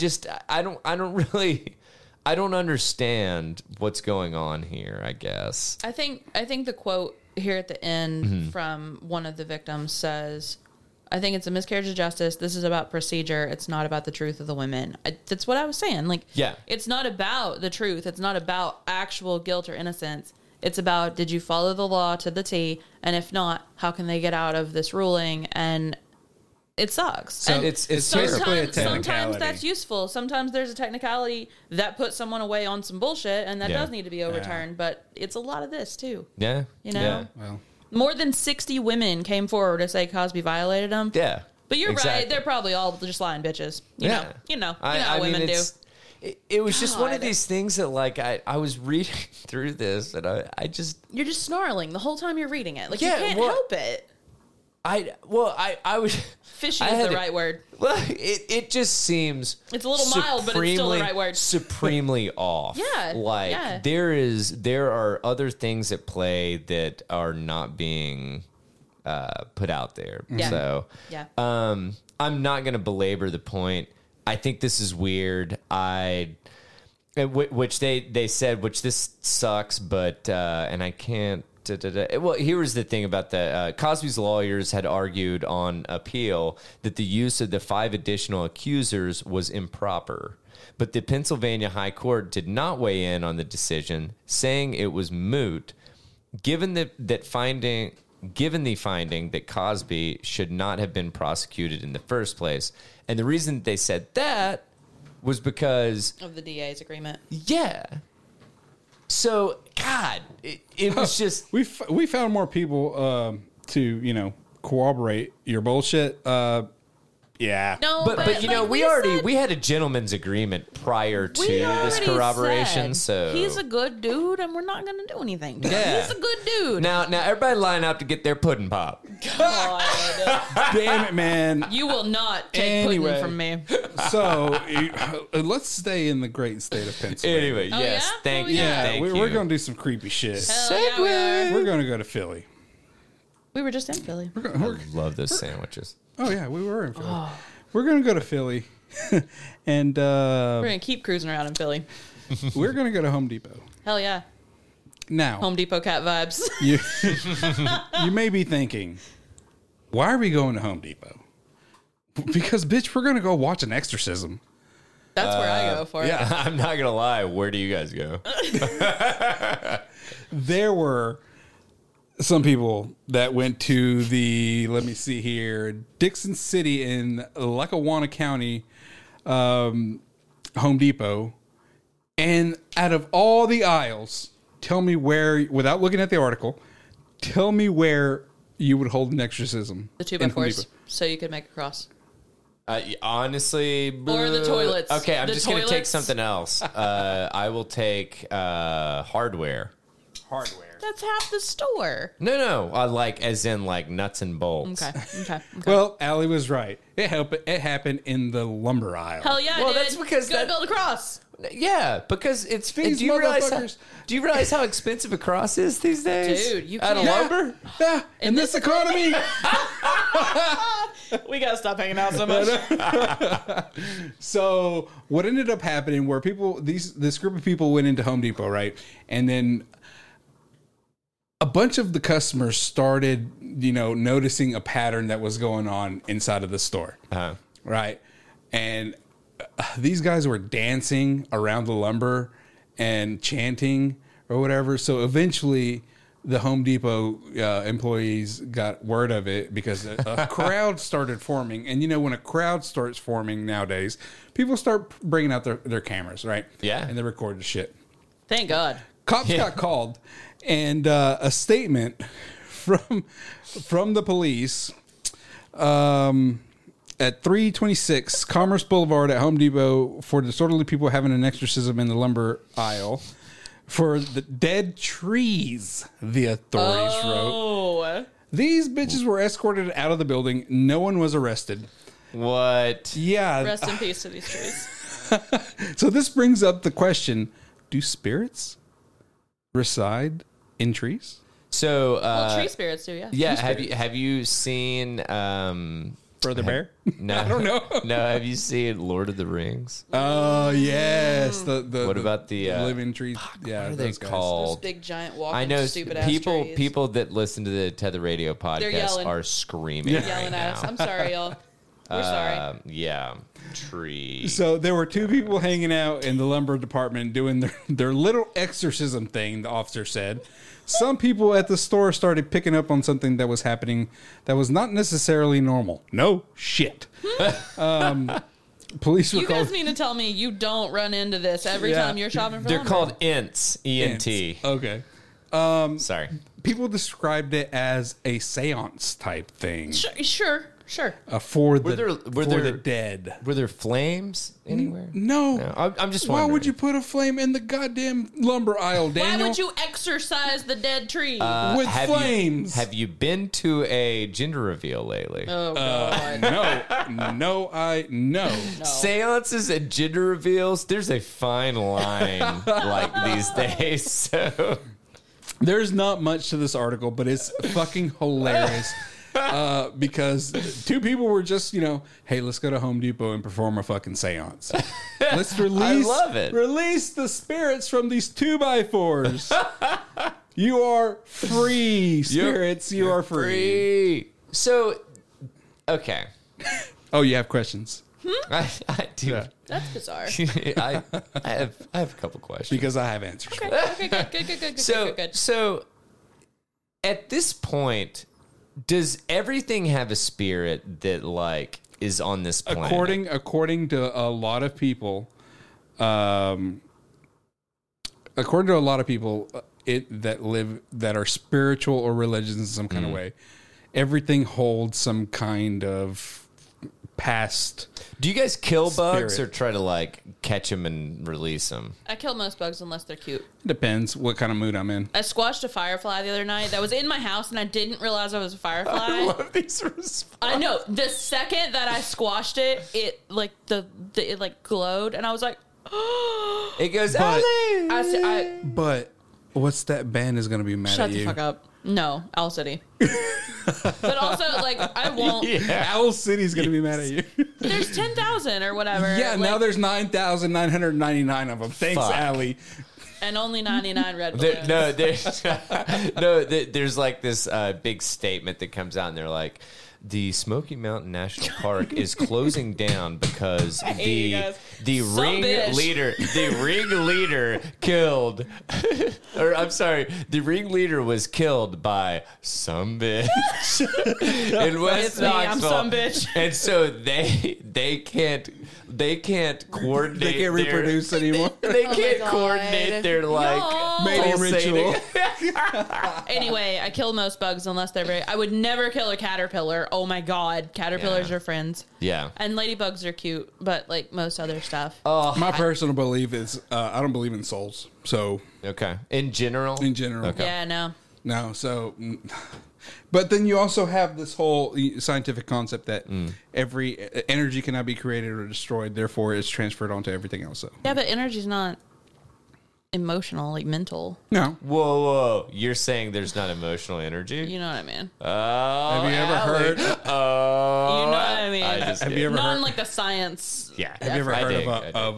don't understand what's going on here, I guess. I think the quote here at the end from one of the victims says, I think it's a miscarriage of justice. This is about procedure. It's not about the truth of the women. That's what I was saying. Like, yeah, it's not about the truth. It's not about actual guilt or innocence. It's about, did you follow the law to the T? And if not, how can they get out of this ruling? And it sucks. So and it's basically a technicality. Sometimes that's useful. Sometimes there's a technicality that puts someone away on some bullshit, and that does need to be overturned. Yeah. But it's a lot of this too. Yeah, you know. Yeah. Well, more than 60 women came forward to say Cosby violated them. Yeah, but you're right. They're probably all just lying bitches. You know how women do. It was just one of these things that, like, I was reading through this, and I just... You're just snarling the whole time you're reading it. Like, you can't help it. I was... Fishy is the right word. Well, it just seems... It's a little mild, but it's still the right word. Supremely off. Yeah. Like, there are other things at play that are not being put out there. Yeah. So, I'm not going to belabor the point. I think this is weird. Which they said, which this sucks, but and I can't Well, here was the thing about the Cosby's lawyers had argued on appeal that the use of the 5 additional accusers was improper. But the Pennsylvania High Court did not weigh in on the decision, saying it was moot, given the finding that Cosby should not have been prosecuted in the first place. And the reason they said that was because of the DA's agreement. Yeah. So, God, it was just... We found more people to, corroborate your bullshit. Yeah. No, but you know, we had a gentleman's agreement prior to this corroboration, so he's a good dude, and we're not going to do anything to him. Yeah. He's a good dude. Now everybody line up to get their pudding pop. God. Damn it, man. You will not take pudding from me. So let's stay in the great state of Pennsylvania. Anyway, yes, yeah? thank Oh, you. yeah. Thank you. We're going to do some creepy shit. Hell yeah, we are. We're going to go to Philly. We were just in Philly. I love those sandwiches. Oh yeah, we were in Philly. We're going to go to Philly, and We're going to keep cruising around in Philly. we're going to go to Home Depot. Hell yeah. Now, Home Depot cat vibes. you may be thinking, why are we going to Home Depot? Because, bitch, we're going to go watch an exorcism. That's where I go for it. Yeah. I'm not gonna lie. Where do you guys go? There were some people that went to the, let me see here, Dixon City in Lackawanna County Home Depot. And out of all the aisles, tell me where, without looking at the article, tell me where you would hold an exorcism. The in Home 2x4s, Depot. so you could make a cross. Honestly, Or the toilets. Okay, I'm The just gonna take toilets. something else. I will take hardware. Hardware. That's half the store. No, like as in like nuts and bolts. Okay. Well, Allie was right. It happened in the lumber aisle. Hell yeah, Well, dude. that's because Go that- build a cross. Yeah, because it's. These Do you motherfuckers. realize how expensive a cross is these days? Dude, you out of can't- lumber. Yeah, in this economy. We gotta stop hanging out so much. So what ended up happening where this group of people went into Home Depot, right? And then a bunch of the customers started, noticing a pattern that was going on inside of the store. Uh-huh. Right. And these guys were dancing around the lumber and chanting or whatever. So eventually the Home Depot employees got word of it because a crowd started forming. And when a crowd starts forming nowadays, people start bringing out their cameras, right? Yeah. And they record the shit. Thank God. Cops got called, and a statement from the police at 326 Commerce Boulevard at Home Depot for disorderly people having an exorcism in the lumber aisle for the dead trees, the authorities wrote. Oh. These bitches were escorted out of the building. No one was arrested. What? Yeah. Rest in peace to these trees. So this brings up the question, do spirits reside in trees? So, Well, tree spirits do, yeah. yeah. spirits. Have you seen? Brother Bear? No, I don't know. No, have you seen Lord of the Rings? Oh, yes. The What about the living trees? Yeah, what are they those guys. Those called? big, giant, walking, I know stupid ass people. trees. People that listen to the Tether Radio podcast yelling. are screaming Yeah. right yelling at us. now. I'm sorry, y'all. We're sorry. Yeah, tree. So there were two people hanging out in the lumber department doing their little exorcism thing, the officer said. Some people at the store started picking up on something that was happening that was not necessarily normal. No shit. Police were You called. guys mean to tell me you don't run into this every Yeah. time you're shopping for They're lumber? called ENTs. E-N-T. Okay. Sorry. People described it as a seance type thing Sure. for the were there- the dead. Were there flames anywhere? No. I'm just Why wondering. would you put a flame in the goddamn lumber aisle, Daniel? Why would you exercise the dead tree? With have flames. have you been to a gender reveal lately? oh, God. No. Seances and gender reveals, there's a fine line like these days. So There's not much to this article, but it's fucking hilarious. Because two people were just, hey, let's go to Home Depot and perform a fucking seance. Let's release, love it. Release the spirits from these 2x4s. You are free, spirits. You are free. So, okay. Oh, you have questions? I do. Yeah. That's bizarre. I have a couple questions. Because I have answers. Okay, good. So, at this point, does everything have a spirit that like is on this planet? According to a lot of people, that are spiritual or religious in some kind of way, everything holds some kind of past. Do you guys kill bugs spirit. or try to like catch them and release them? I kill most bugs unless they're cute. Depends what kind of mood I'm in. I squashed a firefly the other night that was in my house, and I didn't realize I was a firefly. I love these responses. I know. The second that I squashed it, it like it like glowed, and I was like, It goes, But- Ellie! But what's that band is going to be mad shut at the you? fuck up. No, Owl City. But also, like, I won't. Owl City's going to be mad at you. There's 10,000 or whatever. Yeah, like, now there's 9,999 of them. Thanks, Fuck. Allie. and only 99 red balloons. There's like this big statement that comes out, and they're like, the Smoky Mountain National Park is closing down because the ringleader killed, or I'm sorry, the ringleader was killed by some bitch in West It's me, I'm Knoxville. some bitch. And so they can't coordinate. They can't reproduce anymore. They Oh my can't God. coordinate their like No. Mating pulsating. ritual. Anyway, I kill most bugs unless they're very. I would never kill a caterpillar. Oh my god, caterpillars Yeah. are friends. Yeah. And ladybugs are cute, but like most other stuff. Oh, My personal belief is I don't believe in souls. So, okay. In general. in general. Okay. Yeah, no. No, so. But then you also have this whole scientific concept that every energy cannot be created or destroyed, therefore it's transferred onto everything else. So. Yeah, but energy's not emotional, like mental. No. Whoa. You're saying there's not emotional energy? You know what I mean? Oh, Have you ever Allie. heard? Oh, You know what I mean? Have you ever Not heard? in like the science. Yeah. Have you ever I heard dig,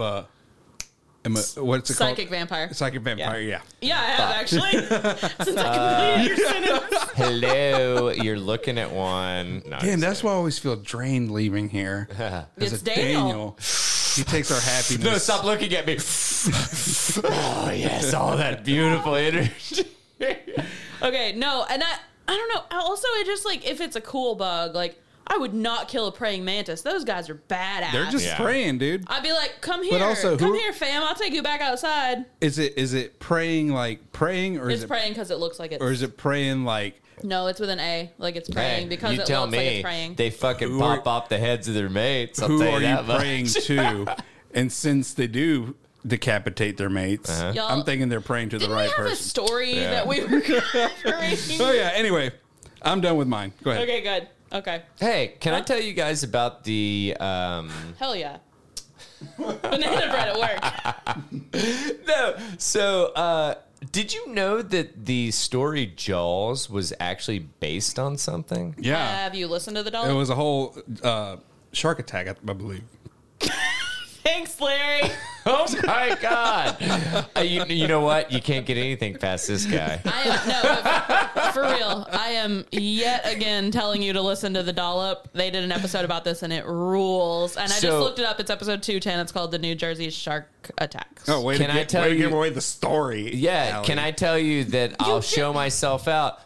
what's it Psychic called? vampire. Psychic vampire. Yeah. Yeah, I have actually. Since I completed your sentence. Hello, you're looking at one. No, Damn, I'm that's just why I always feel drained leaving here. It's As a Daniel. He takes our happiness. kidding. No, stop looking at me. Oh, yes, all that beautiful energy. Okay, no, and I don't know. Also, it just like if it's a cool bug, like I would not kill a praying mantis. Those guys are badass. They're just Yeah. praying, dude. I'd be like, come here, also, come who- here, fam. I'll take you back outside. Is it praying like praying or It's is it praying because it looks like it's. or is it praying like No, it's with an A. Like it's praying Hey, because you it tell looks like me it's praying. they fucking Who pop are- off the heads of their mates. I'll who tell are you you that much. praying to? And since they do decapitate their mates, Y'all- I'm thinking they're praying to the Didn't right we have a person. story Yeah. that we were covering? Oh yeah. Anyway, I'm done with mine. Go ahead. Okay, good. Okay. Hey, can I tell you guys about the Hell yeah. Banana bread at work. No. So, did you know that the story Jaws was actually based on something? Yeah. Have you listened to the dog? It was a whole shark attack, I believe. Thanks, Larry. Oh my God! You know what? You can't get anything past this guy. For real. I am yet again telling you to listen to The Dollop. They did an episode about this and it rules. And I just So- looked it up. It's episode 210. It's called The New Jersey Shark Attacks. Oh, wait! Can I tell you- give away the story? Yeah, Allie. can I tell you that I'll show myself out?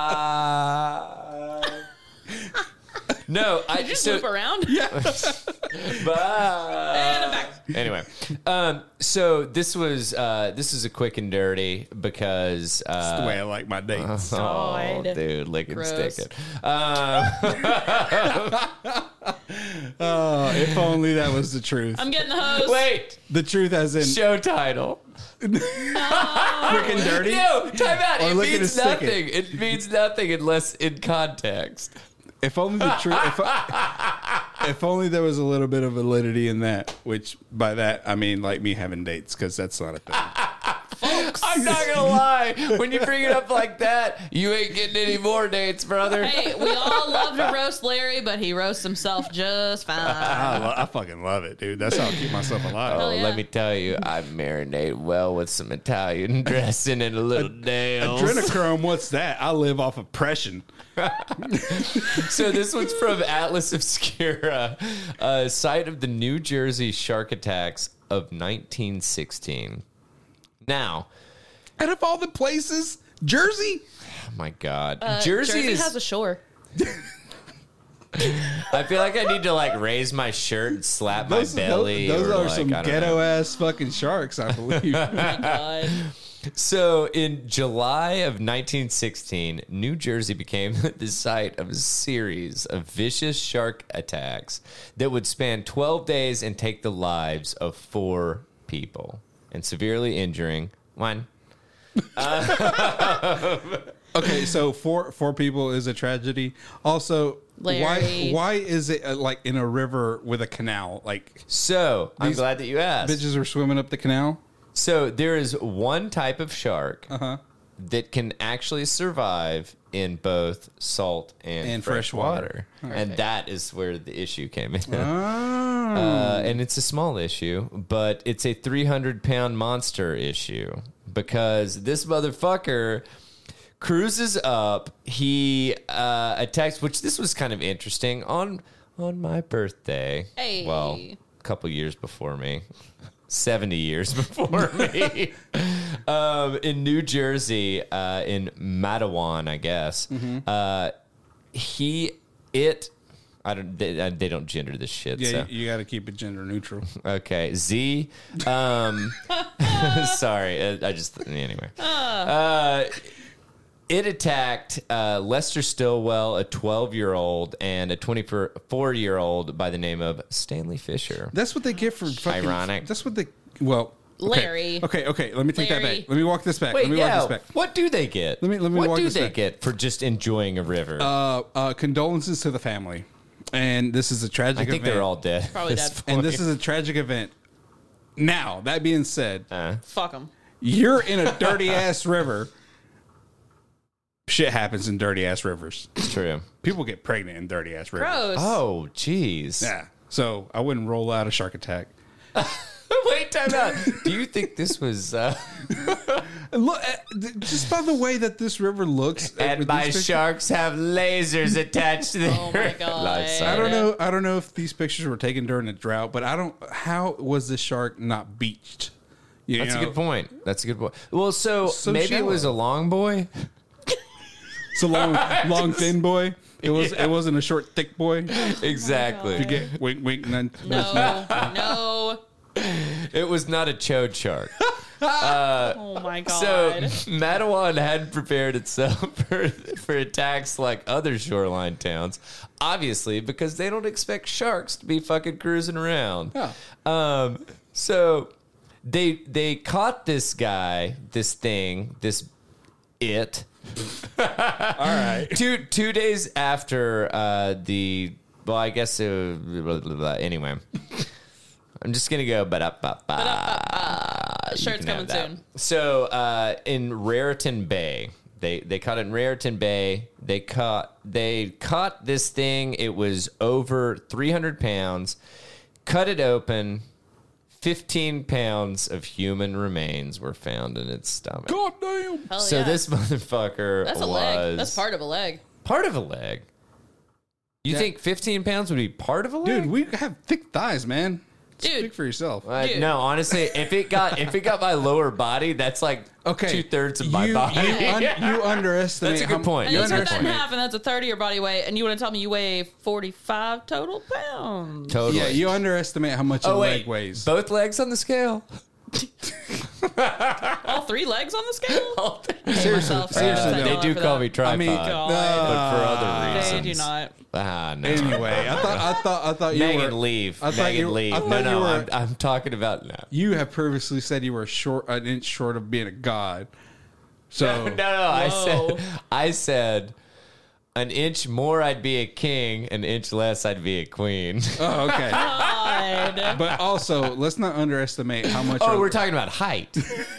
Bye. No, I Did you just so loop around? bye. And I'm back. Anyway, so this is a quick and dirty because That's the way I like my dates. God. dude, lick and Gross. stick it. If only that was the truth. I'm getting the hose. Wait, The truth, as in show title. quick and dirty. No, time out. Or It lick it means and stick it. nothing. It means nothing unless in context. If only the truth. If only there was a little bit of validity in that. Which by that I mean like me having dates, because that's not a thing. jokes. I'm not gonna lie. When you bring it up like that, you ain't getting any more dates, brother. Hey, we all love to roast Larry, but he roasts himself just fine. I fucking love it, dude. That's how I keep myself alive. Oh, yeah. let me tell you, I marinate well with some Italian dressing and a little nails. Adrenochrome, what's that? I live off of Pression. So this one's from Atlas Obscura, site of the New Jersey shark attacks of 1916. Now, Out of all the places, Jersey? oh my God, Jersey is. has a shore. I feel like I need to like raise my shirt and slap my belly. Those or, are like, some I don't know. ghetto ass fucking sharks, I believe. Oh my God. So, in July of 1916, New Jersey became the site of a series of vicious shark attacks that would span 12 days and take the lives of 4 people and severely injuring one. Okay, so four people is a tragedy. Also, Larry. why is it like in a river with a canal? Like So, I'm These glad that you asked. bitches are swimming up the canal. So, there is one type of shark that can actually survive in both salt and fresh water. And that is where the issue came in. And it's a small issue, but it's a 300-pound monster issue because this motherfucker cruises up. He attacks, which this was kind of interesting, on my birthday. Hey. Well, a couple years before me. 70 years before me. In New Jersey, in Matawan, I guess. They don't gender this shit. Yeah, so. you got to keep it gender neutral. Okay, Z. Sorry, I just anyway. It attacked Lester Stillwell, a 12-year-old, and a 24-year-old by the name of Stanley Fisher. That's what they get for fucking. Ironic. That's what they. Well, okay. Larry. Okay. Let me take that Larry. back. Let me walk this back. Wait, Let me walk this back. what do they get? Let me what walk do this they back. get for just enjoying a river? Condolences to the family, and this is a tragic. I think event. they're all dead. Probably at this dead. point. And this is a tragic event. Now, that being said, Fuck them. you're in a dirty ass river. Shit happens in dirty ass rivers. It's true. People get pregnant in dirty ass rivers. Gross. Oh, jeez. Yeah. So I wouldn't roll out a shark attack. Wait, time out. Do you think this was... Look, just by the way that this river looks, and with my these pictures- sharks have lasers attached to their... Oh my God. No, sorry. I don't know if these pictures were taken during a drought, but how was the shark not beached? That's a good point. That's a good point. Well, so maybe shallow. it was a long boy. It's a long, thin boy. It wasn't a short, thick boy. Exactly. You get wink, wink, none. No. It was not a chode shark. Oh my God. So Matawan hadn't prepared itself for attacks like other shoreline towns, obviously, because they don't expect sharks to be fucking cruising around. Yeah. So they caught this guy, it. All right. Two days after I guess anyway. I'm just gonna go Shirt's coming soon. So in Raritan Bay, they caught it in Raritan Bay. They caught this thing. It was over 300 pounds. Cut it open. 15 pounds of human remains were found in its stomach. God damn. Hell So yeah. this motherfucker That's a was leg. That's part of a leg. part of a leg. You think 15 pounds would be part of a leg? Dude, we have thick thighs, man. Dude. Speak for yourself. Dude. No, honestly, if it got my lower body, that's like Okay. 2/3 of my body. You underestimate. That's a good point. And You you cut that in underestimate. half, and that's a third of your body weight, and you want to tell me you weigh 45 total pounds? Totally. Yeah, you underestimate how much a leg weighs. Both legs on the scale? All 3 legs on the scale? Seriously, Myself, though. They do for call that. me tripod, I mean, but for other reasons. They do not. No. Anyway, I thought you Megan, were. leave. I thought Megan, you- leave. I thought you were- I'm talking about no. You have previously said you were an inch short of being a god. So No. I said an inch more I'd be a king, an inch less I'd be a queen. Oh, okay. God. But also, let's not underestimate how much. Oh, we're talking about height.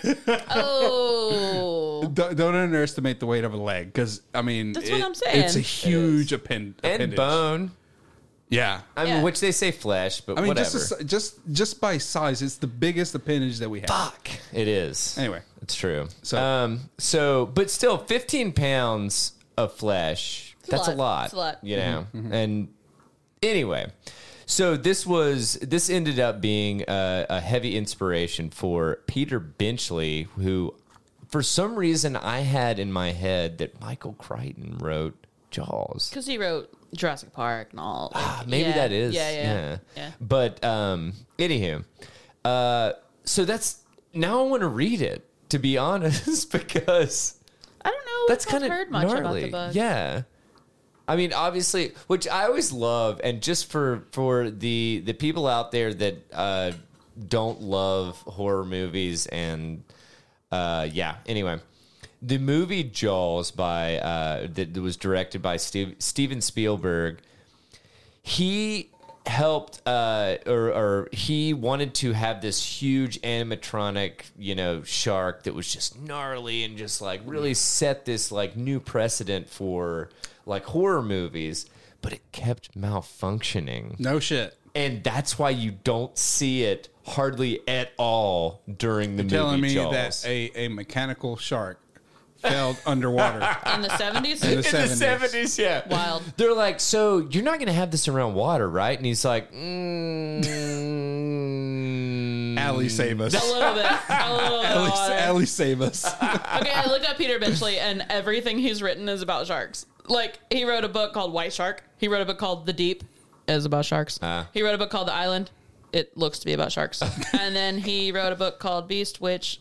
Oh. Don't underestimate the weight of a leg, because I mean, That's what I'm saying. It's a huge appendage. And bone. Yeah. I mean, which they say flesh, but I mean, whatever. just by size, it's the biggest appendage that we have. Fuck. It is. Anyway. It's true. So, But still, 15 pounds of flesh, that's a lot. It's a lot. You know? And anyway, so this ended up being a heavy inspiration for Peter Benchley, who, for some reason, I had in my head that Michael Crichton wrote Jaws. Because he wrote Jurassic Park and all. Maybe that is. Yeah. But anywho, so that's, now I want to read it, to be honest, because I don't know. that's I've kind of heard much gnarly. about the book. Yeah. I mean, obviously, which I always love, and just for the people out there that don't love horror movies, and anyway, the movie Jaws that was directed by Steven Spielberg, he helped or he wanted to have this huge animatronic, shark that was just gnarly and just like really set this like new precedent for like horror movies, but it kept malfunctioning. no shit. And that's why you don't see it hardly at all during the movie Telling me Jaws. that a mechanical shark failed underwater. In the 70s? In the In the 70s, yeah. Wild. They're like, so you're not going to have this around water, right? And he's like, Allie, save us. A little bit. Allie, save us. Okay, I looked up Peter Benchley, and everything he's written is about sharks. Like, he wrote a book called White Shark. He wrote a book called The Deep. It is about sharks. He wrote a book called The Island. It looks to be about sharks. And then he wrote a book called Beast, which...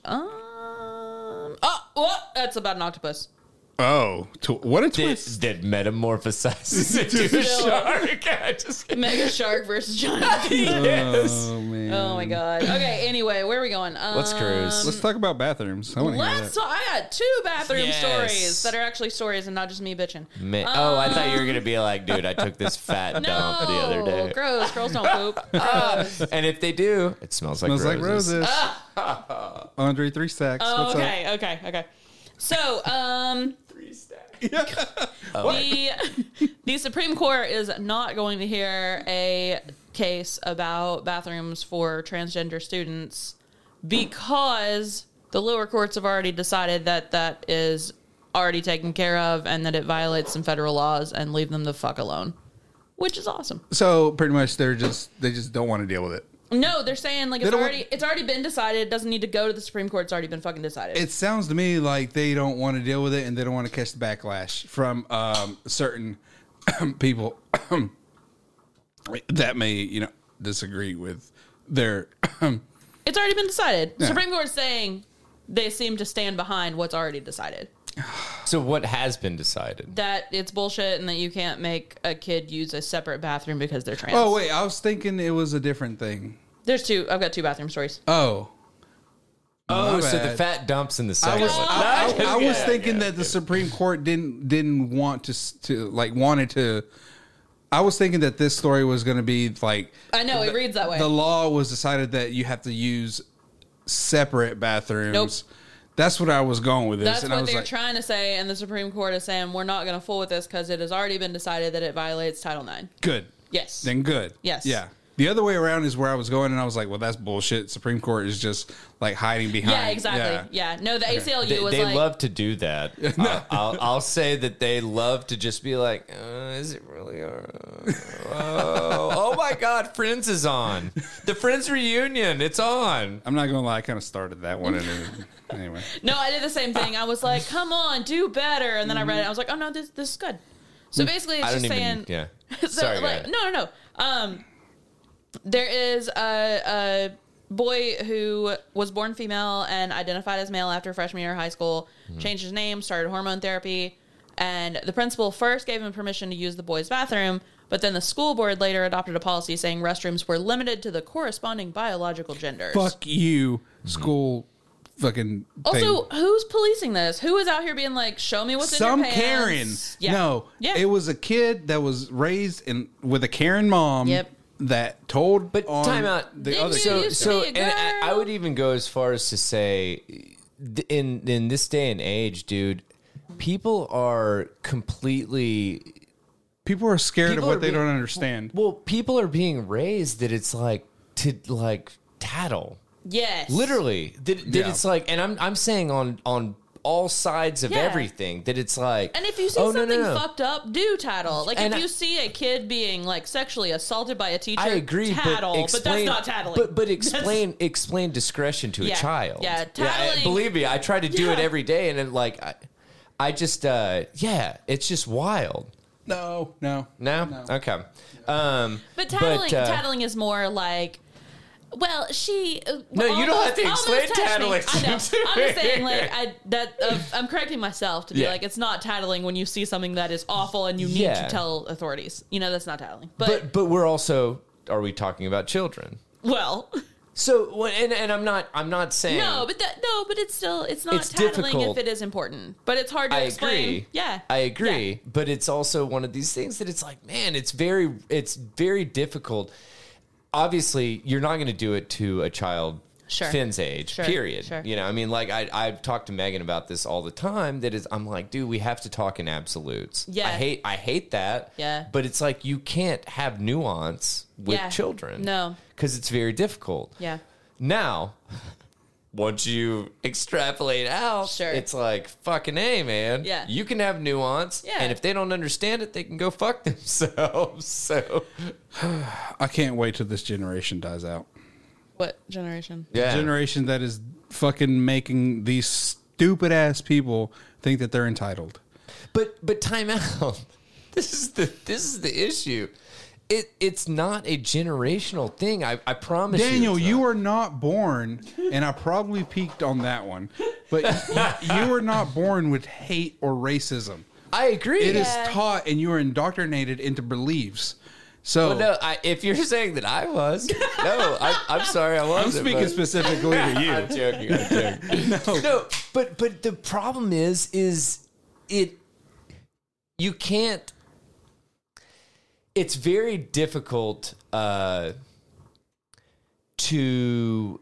that's about an octopus. Oh, what a twist. That metamorphosizes into a shark. Mega shark versus giant. Yes. Oh, man. Oh, my God. Okay, anyway, where are we going? Let's cruise. Let's talk about bathrooms. I want to hear that. I got 2 bathroom Yes. stories that are actually stories and not just me bitching. I thought you were going to be like, dude, I took this fat dump the other day. Gross. Girls don't poop. Gross. And if they do, it smells like roses. Andre 3 stacks. Oh, What's okay. So, 3 stacks. the Supreme Court is not going to hear a case about bathrooms for transgender students because the lower courts have already decided that is already taken care of and that it violates some federal laws, and leave them the fuck alone, which is awesome. So pretty much they just don't want to deal with it. No, they're saying like it's already been decided. It doesn't need to go to the Supreme Court. It's already been fucking decided. It sounds to me like they don't want to deal with it, and they don't want to catch the backlash from certain people that may, disagree with their. It's already been decided. Yeah. Supreme Court's saying they seem to stand behind what's already decided. So what has been decided? That it's bullshit and that you can't make a kid use a separate bathroom because they're trans. Oh wait, I was thinking it was a different thing. There's 2. I've got 2 bathroom stories. Oh, Oh, my so the bad. fat dumps in the I second was one. I was thinking that the Supreme Court didn't want to wanted to. I was thinking that this story was going to be like. I know it reads that way. The law was decided that you have to use separate bathrooms. Nope. That's what I was going with this. That's and I what was they're like, trying to say, and the Supreme Court is saying we're not going to fool with this because it has already been decided that it violates Title IX. good. Yes. Then good. Yes. Yeah. The other way around is where I was going, and I was like, well, that's bullshit. Supreme Court is just like hiding behind. Yeah, exactly. Yeah. No, the ACLU was They like... love to do that. I'll say that they love to just be like, is it really? Oh my God, Friends is on. The Friends reunion, it's on. I'm not going to lie. I kind of started that one. Anyway. No, I did the same thing. I was like, come on, do better. And then I read it. I was like, oh, no, this is good. So basically, it's just saying... Yeah. So, Sorry, like, no. There is a boy who was born female and identified as male after freshman year of high school, changed his name, started hormone therapy, and the principal first gave him permission to use the boys' bathroom, but then the school board later adopted a policy saying restrooms were limited to the corresponding biological genders. Fuck you, school fucking Also, thing. who's policing this? Who is out here being like, show me what's Some in your pants? Karen. Yeah. No. Yeah. It was a kid that was raised with a Karen mom. Yep. that told. But on time out. The other And I would even go as far as to say, in this day and age, dude, people are completely. People are scared of what they don't understand. Well, people are being raised that it's like to like tattle. Yes. Literally. That it's like, and I'm saying on all sides of everything that it's like. And if you see something fucked up, do tattle. Like if you see a kid being like sexually assaulted by a teacher, I agree, tattle, but that's not tattling. But explain discretion to a child. Yeah, tattling. Believe me, I try to do it every day, and it, like I just it's just wild. No. Okay. But tattling is more like. Well, No, you don't have to explain tattling. I know. I'm just saying, like, I'm correcting myself to be like, it's not tattling when you see something that is awful and you need to tell authorities. You know, that's not tattling. But we're also, are we talking about children? Well. So, and I'm not saying but it's not tattling difficult. if it is important. But it's hard to explain. Agree. Yeah, I agree. Yeah. But it's also one of these things that it's like, man, it's very difficult. Obviously, you're not going to do it to a child Finn's age, period. Sure. You know, I mean, like, I've talked to Megan about this all the time. I'm like, dude, we have to talk in absolutes. Yeah. I hate that. Yeah. But it's like, you can't have nuance with children. No. Because it's very difficult. Yeah. Now, once you extrapolate out, it's like, fucking A, man. Yeah. You can have nuance. Yeah. And if they don't understand it, they can go fuck themselves. So I can't wait till this generation dies out. What generation? Yeah. The generation that is fucking making these stupid ass people think that they're entitled. But time out. This is the issue. It's not a generational thing. I promise you. Daniel, you were not born, and I probably peaked on that one, but you were not born with hate or racism. I agree. It is taught, and you are indoctrinated into beliefs. So, no, if you're saying that I was, no, I'm sorry, I wasn't. I'm speaking specifically to you. I'm joking. No, but the problem is you can't. It's very difficult to.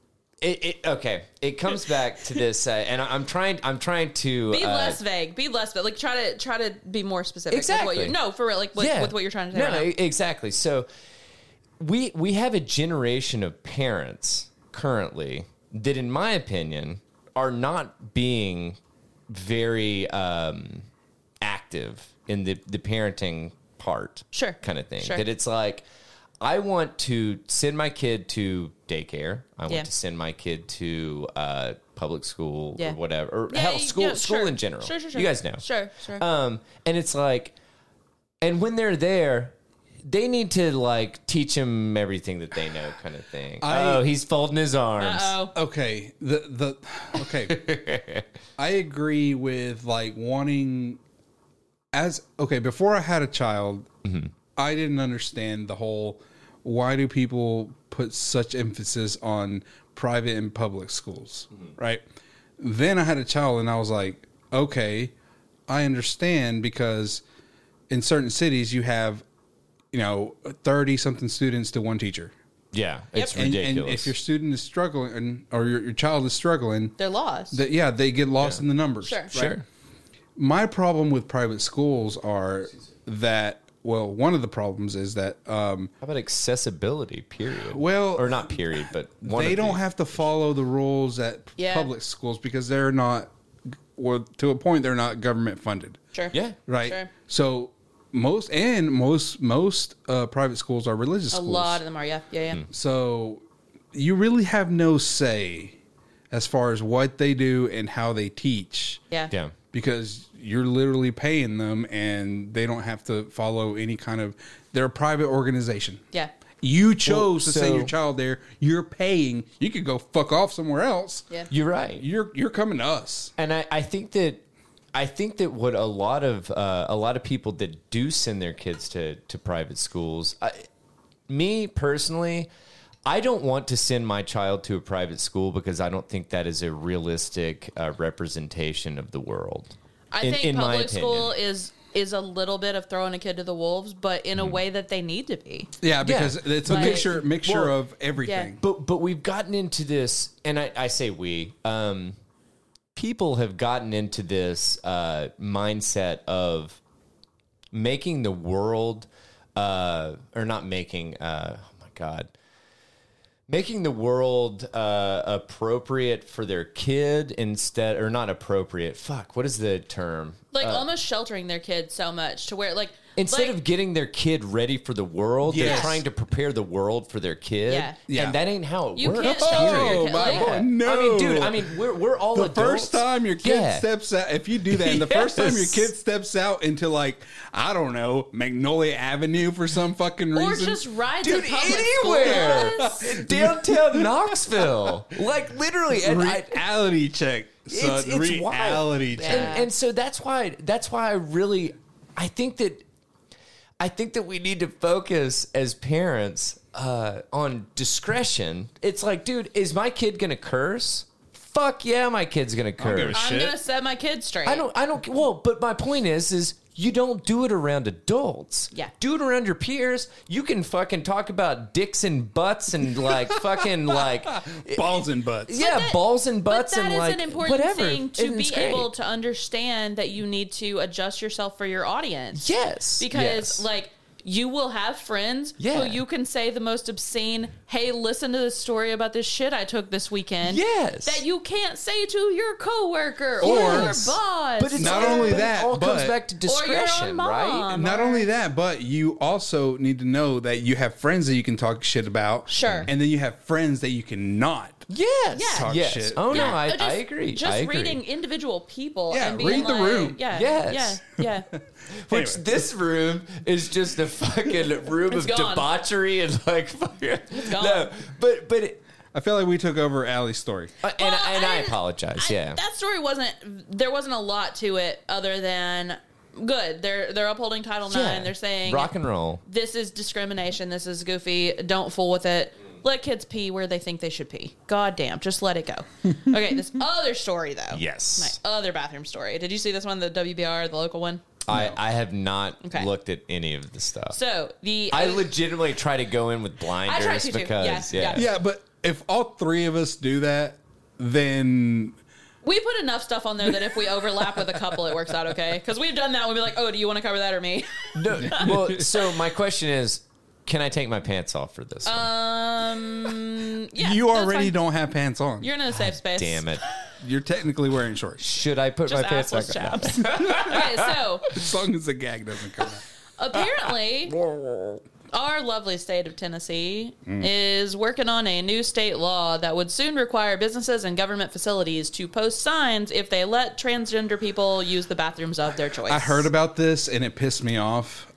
It comes back to this, and I'm trying to be less vague. Be less, but like try to be more specific. Exactly. For real, with what you're trying to say. No, exactly. So we have a generation of parents currently that, in my opinion, are not being very active in the parenting part, kind of thing. That it's like, I want to send my kid to daycare. I want to send my kid to public school or whatever, or hell, school in general. Sure. You guys know. Sure. And it's like, and when they're there, they need to like teach him everything that they know, kind of thing. He's folding his arms. Okay. Okay. I agree with like wanting. Before I had a child, I didn't understand the whole, why do people put such emphasis on private and public schools, right? Then I had a child and I was like, okay, I understand, because in certain cities you have, 30-something students to one teacher. Yeah, it's ridiculous. And if your student is struggling, or your child is struggling, they're lost. They get lost in the numbers. Sure. My problem with private schools are that, well, one of the problems is that... how about accessibility, period? Well... Or not period, but they don't have to follow the rules at public schools because they're not... Well, to a point, they're not government funded. Sure. Yeah. Right? Sure. So most private schools are religious schools. A lot of them are, yeah. So you really have no say as far as what they do and how they teach. Yeah. Because you're literally paying them and they don't have to follow any kind of... They're a private organization. Yeah. You chose to send your child there. You're paying. You could go fuck off somewhere else. Yeah. You're right. You're coming to us. And I think that what a lot of people that do send their kids to private schools, me personally, I don't want to send my child to a private school because I don't think that is a realistic representation of the world. I think public school is is a little bit of throwing a kid to the wolves, but in a way that they need to be. Yeah, because it's a mixture of everything. Yeah. But we've gotten into this, and I say we, people have gotten into this mindset of making the world, or not making, oh my God, making the world appropriate for their kid instead, or not appropriate. Fuck, what is the term? Like almost sheltering their kid so much to where like instead of getting their kid ready for the world, they're trying to prepare the world for their kid. Yeah. And that ain't how it you works. can't shelter your kid. My Like, boy, no. I mean, dude, we're all the adults. first time your kid steps out, if you do that, and the first time your kid steps out into like, I don't know, Magnolia Avenue for some fucking reason. or just rides Dude, a public anywhere. school bus. Downtown Knoxville. Like, literally. And reality check. Son. It's reality wild. check. And so that's why I think that we need to focus as parents on discretion. It's like, dude, is my kid gonna curse? Fuck yeah, my kid's gonna curse. I'm gonna set my kid straight. I don't. Well, but my point is you don't do it around adults. Yeah. Do it around your peers. You can fucking talk about dicks and butts and like fucking like balls and butts. Yeah, balls and butts but that and is like an important whatever. thing to And be it's great. able to understand that you need to adjust yourself for your audience. Yes. Because yes. like you will have friends who you can say the most obscene, hey, listen to this story about this shit I took this weekend. Yes. That you can't say to your coworker or Or- your boss. But it's Not only that, it all comes but- back to or your discretion, own mom. right? Not only that, but you also need to know that you have friends that you can talk shit about. Sure. And then you have friends that you cannot. Yes. Yeah. Talk yes. shit. Oh, no, Yeah, I agree. Just I agree. reading individual people Yeah, and being read the like, room. Yeah, Yes. yeah. Which Anyway. this room is just a fucking room It's of gone. debauchery and like fucking. gone. No, but it, I feel like we took over Allie's story. and I apologize. Yeah. That story there wasn't a lot to it other than good. They're upholding Title IX. Yeah. They're saying rock and roll. this is discrimination. This is goofy. Don't fool with it. Let kids pee where they think they should pee. God damn, just let it go. Okay, this other story though. Yes. My other bathroom story. Did you see this one, the WBR, the local one? I have not Okay. looked at any of the stuff. So I legitimately try to go in with blinders I try to too. because Yeah. Yeah, but if all three of us do that, then we put enough stuff on there that if we overlap with a couple, it works out okay. Because we've done that. We'll be like, oh, do you want to cover that or me? No, well, so my question is, can I take my pants off for this? Yeah, you that's already fine. don't have pants on. You're in a safe space. Damn it! You're technically wearing shorts. Should I put Just my pants assless back on? chaps. Okay, so As long as the gag doesn't come out. apparently our lovely state of Tennessee is working on a new state law that would soon require businesses and government facilities to post signs if they let transgender people use the bathrooms of their choice. I heard about this and it pissed me off.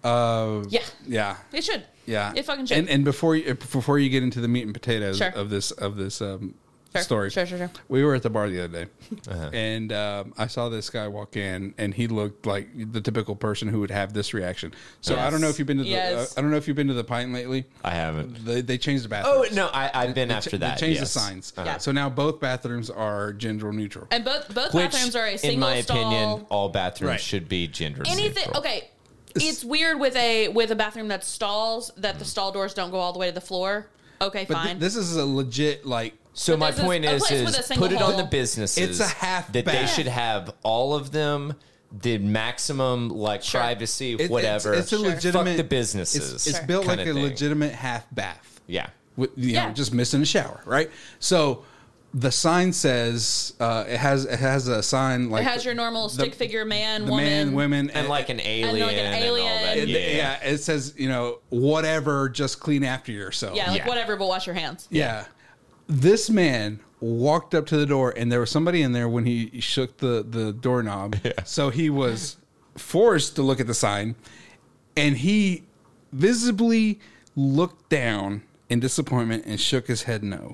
Yeah. It should. Yeah. It fucking should. And before you get into the meat and potatoes Sure. of this Sure. story. Sure. We were at the bar the other day, and I saw this guy walk in, and he looked like the typical person who would have this reaction. So I don't know if you've been to the Yes. I don't know if you've been to the Pint lately. I haven't. They changed the Oh bathrooms. no, I've been after that. They changed yes. the signs. Yeah. So now both bathrooms are gender neutral. And both Which, bathrooms are a single in my stall. opinion, all bathrooms Right. should be gender Anything neutral. okay. It's weird with a bathroom that stalls that the stall doors don't go all the way to the floor. Okay, But fine. this is a legit like. So But my this is point a is place with a single put it on the hole. businesses. It's a half that they bath. should have all of them. The maximum like Sure. privacy, It's whatever. a legitimate. Fuck the businesses. It's Sure. built like kinda a thing. legitimate half bath. Yeah. With, you Yeah. know, just missing a shower, right? So the sign says it has a sign like it has your normal stick figure man, the woman, man, women, And like an alien, like an and all that. alien. Yeah. It says whatever, just clean after yourself. Yeah, like Yeah. whatever, but wash your hands. Yeah. This man walked up to the door, and there was somebody in there when he shook the doorknob. Yeah. So he was forced to look at the sign, and he visibly looked down in disappointment and shook his head no.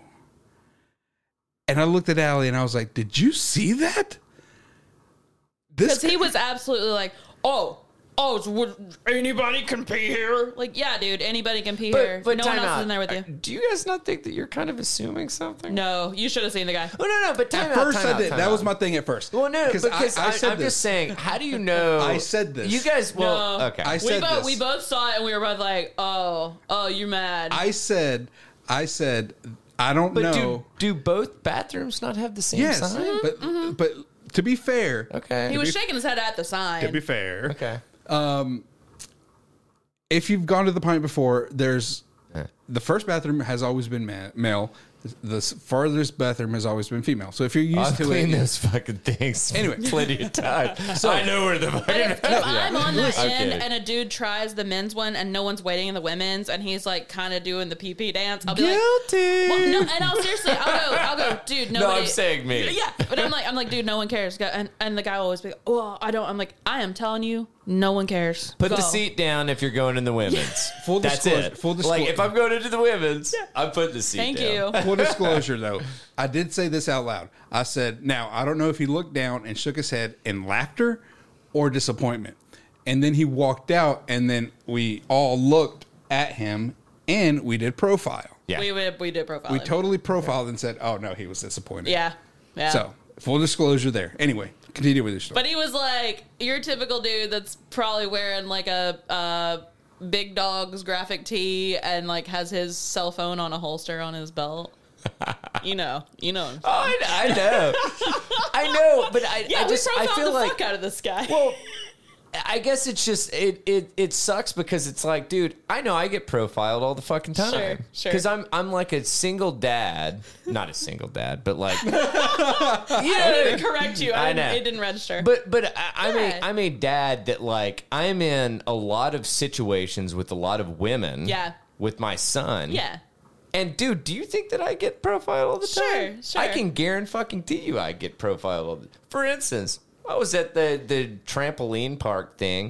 And I looked at Allie, and I was like, "Did you see that?" Because he was absolutely like, oh, oh, anybody can pee here. Like, yeah, dude, anybody can pee here. But no one else is in there with you. Do you guys not think that you're kind of assuming something? No, you should have seen the guy. Oh, no, but time At out, first, time I did. out, That time was out. my thing at first. Well, no, because I'm just saying, how do you know? I said this. You guys, well, No. okay. I said this. We both saw it and we were both like, oh, you're mad. I said, I don't but know. do both bathrooms not have the same Yes, sign? but to be fair, Okay. he was shaking his head at the sign. to be fair, Okay. if you've gone to the Pint before, there's the first bathroom has always been male. The farthest bathroom has always been female. So if you're used I've to cleaned it, those fucking things Anyway. plenty of times. So I know where the fucking If I'm on that I'm end kidding. and a dude tries the men's one and no one's waiting in the women's and he's like kind of doing the pee-pee dance, I'll be guilty. like, well, no, and I'll seriously, I'll go, dude, nobody. No, I'm saying me. Yeah, but I'm like, dude, no one cares. And the guy will always be like, well, I don't. I'm like, I am telling you, no one cares. Put Go. the seat down if you're going in the women's. Full That's disclosure- it. full Like disclosure. if I'm going into the women's, I'm putting the seat Thank down. you. full disclosure though, I did say this out loud. I said, now I don't know if he looked down and shook his head in laughter or disappointment, and then he walked out, and then we all looked at him and we did profile. Yeah. We did profile. We him. totally profiled and said, oh no, he was disappointed. Yeah. So full disclosure there. Anyway, continue with your story. But he was like your typical dude that's probably wearing like a Big Dog's graphic tee and like has his cell phone on a holster on his belt. You know. Oh, I know. I know, but I just we I profiled feel the like fuck out of this guy. well, I guess it's just it sucks because it's like, dude, I know I get profiled all the fucking time. Sure. Because I'm like a single dad, not a single dad, but like I didn't correct you. I know. It didn't register. But Yeah. I'm a dad that like I'm in a lot of situations with a lot of women. Yeah. With my son. yeah. And dude, do you think that I get profiled all the time? Sure. I can guarantee you I get profiled all the time. For instance, I was at the trampoline park thing.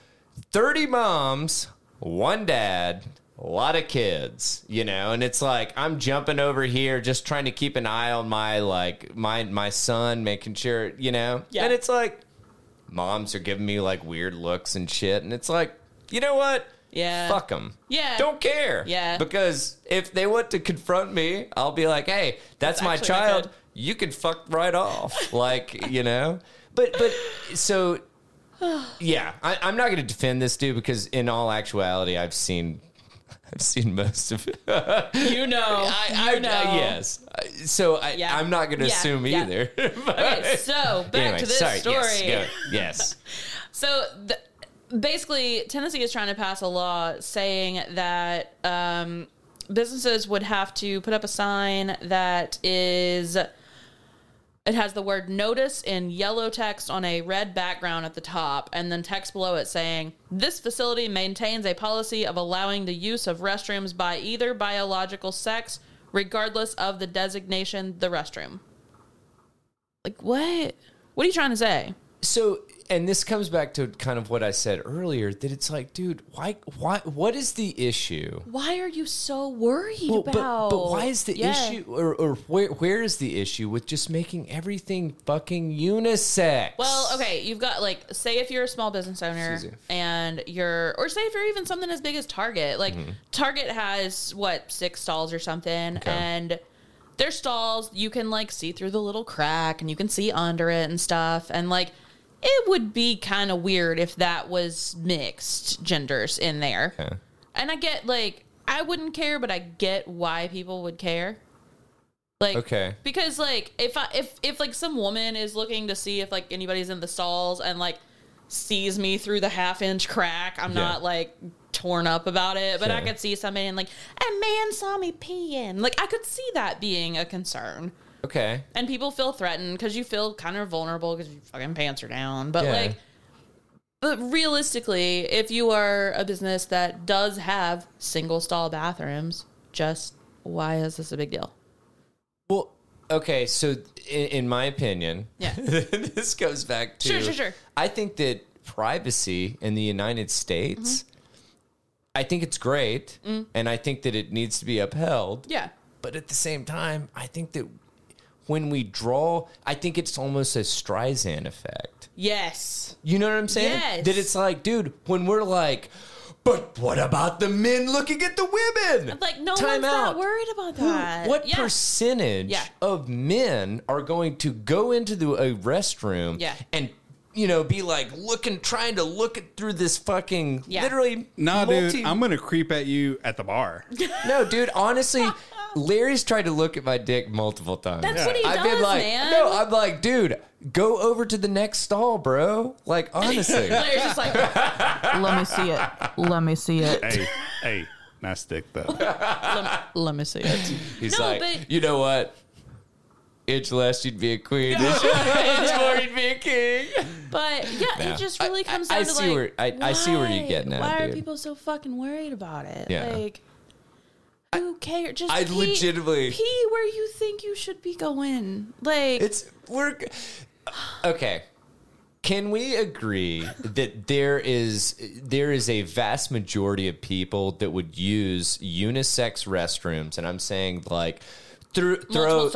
30 moms, one dad, a lot of kids, you know, and it's like I'm jumping over here just trying to keep an eye on my son, making sure, you know. Yeah. And it's like moms are giving me like weird looks and shit, and it's like, you know what? Yeah. Fuck them. Yeah. Don't care. Yeah. Because if they want to confront me, I'll be like, hey, that's my actually child. good. You can fuck right off. Like, you know? But so, yeah, I'm not going to defend this dude because in all actuality, I've seen most of it. You know. Yes. So Yeah. I'm not going to Yeah. assume Yeah. either. Okay, so back Anyway, to this sorry. story. Yes. Go. Yes. So basically, Tennessee is trying to pass a law saying that businesses would have to put up a sign that it has the word notice in yellow text on a red background at the top, and then text below it saying, this facility maintains a policy of allowing the use of restrooms by either biological sex, regardless of the designation, the restroom. Like, what? What are you trying to say? So, and this comes back to kind of what I said earlier, that it's like, dude, why, what is the issue? Why are you so worried Well, about? but why is the Yeah. issue, or where is the issue with just making everything fucking unisex? Well, okay, you've got like, say if you're a small business owner Excuse me. and or say if you're even something as big as Target, like Target has 6 stalls or something, and their stalls you can like see through the little crack and you can see under it and stuff, and like it would be kind of weird if that was mixed genders in there. Okay. And I get like I wouldn't care, but I get why people would care. Like, Okay. because like if like some woman is looking to see if like anybody's in the stalls and like sees me through the 1/2-inch crack, I'm Yeah. not like torn up about it. But I Sure. could see somebody and like a man saw me peeing. Like I could see that being a concern. Okay. And people feel threatened because you feel kind of vulnerable because your fucking pants are down. But Yeah. but realistically, if you are a business that does have single stall bathrooms, just why is this a big deal? Well, okay, so in my opinion, Yeah. this goes back to... Sure. I think that privacy in the United States, I think it's great, and I think that it needs to be upheld. Yeah. But at the same time, I think that when we draw, I think it's almost a Streisand effect. Yes. You know what I'm saying? Yes. That it's like, dude, when we're like, but what about the men looking at the women? Like, no one's not worried about that. What percentage of men are going to go into a restroom and, you know, be like trying to look through this fucking literally. No, dude, I'm going to creep at you at the bar. No, dude, honestly, Larry's tried to look at my dick multiple times. That's what he does, man. No, I'm like, dude, go over to the next stall, bro. Like, honestly. Larry's just like, let me see it. Let me see it. Hey, nice dick, though. Let me see it. He's you know what? Inch less, you'd be a queen. Inch more, you'd be a king. But it just really comes down to like, I see where you're getting at. Why dude. are people so fucking worried about it? Yeah. Like, who cares? Just legitimately pee where you think you should be going. Like, okay. Can we agree that there is a vast majority of people that would use unisex restrooms, and I'm saying like throw 4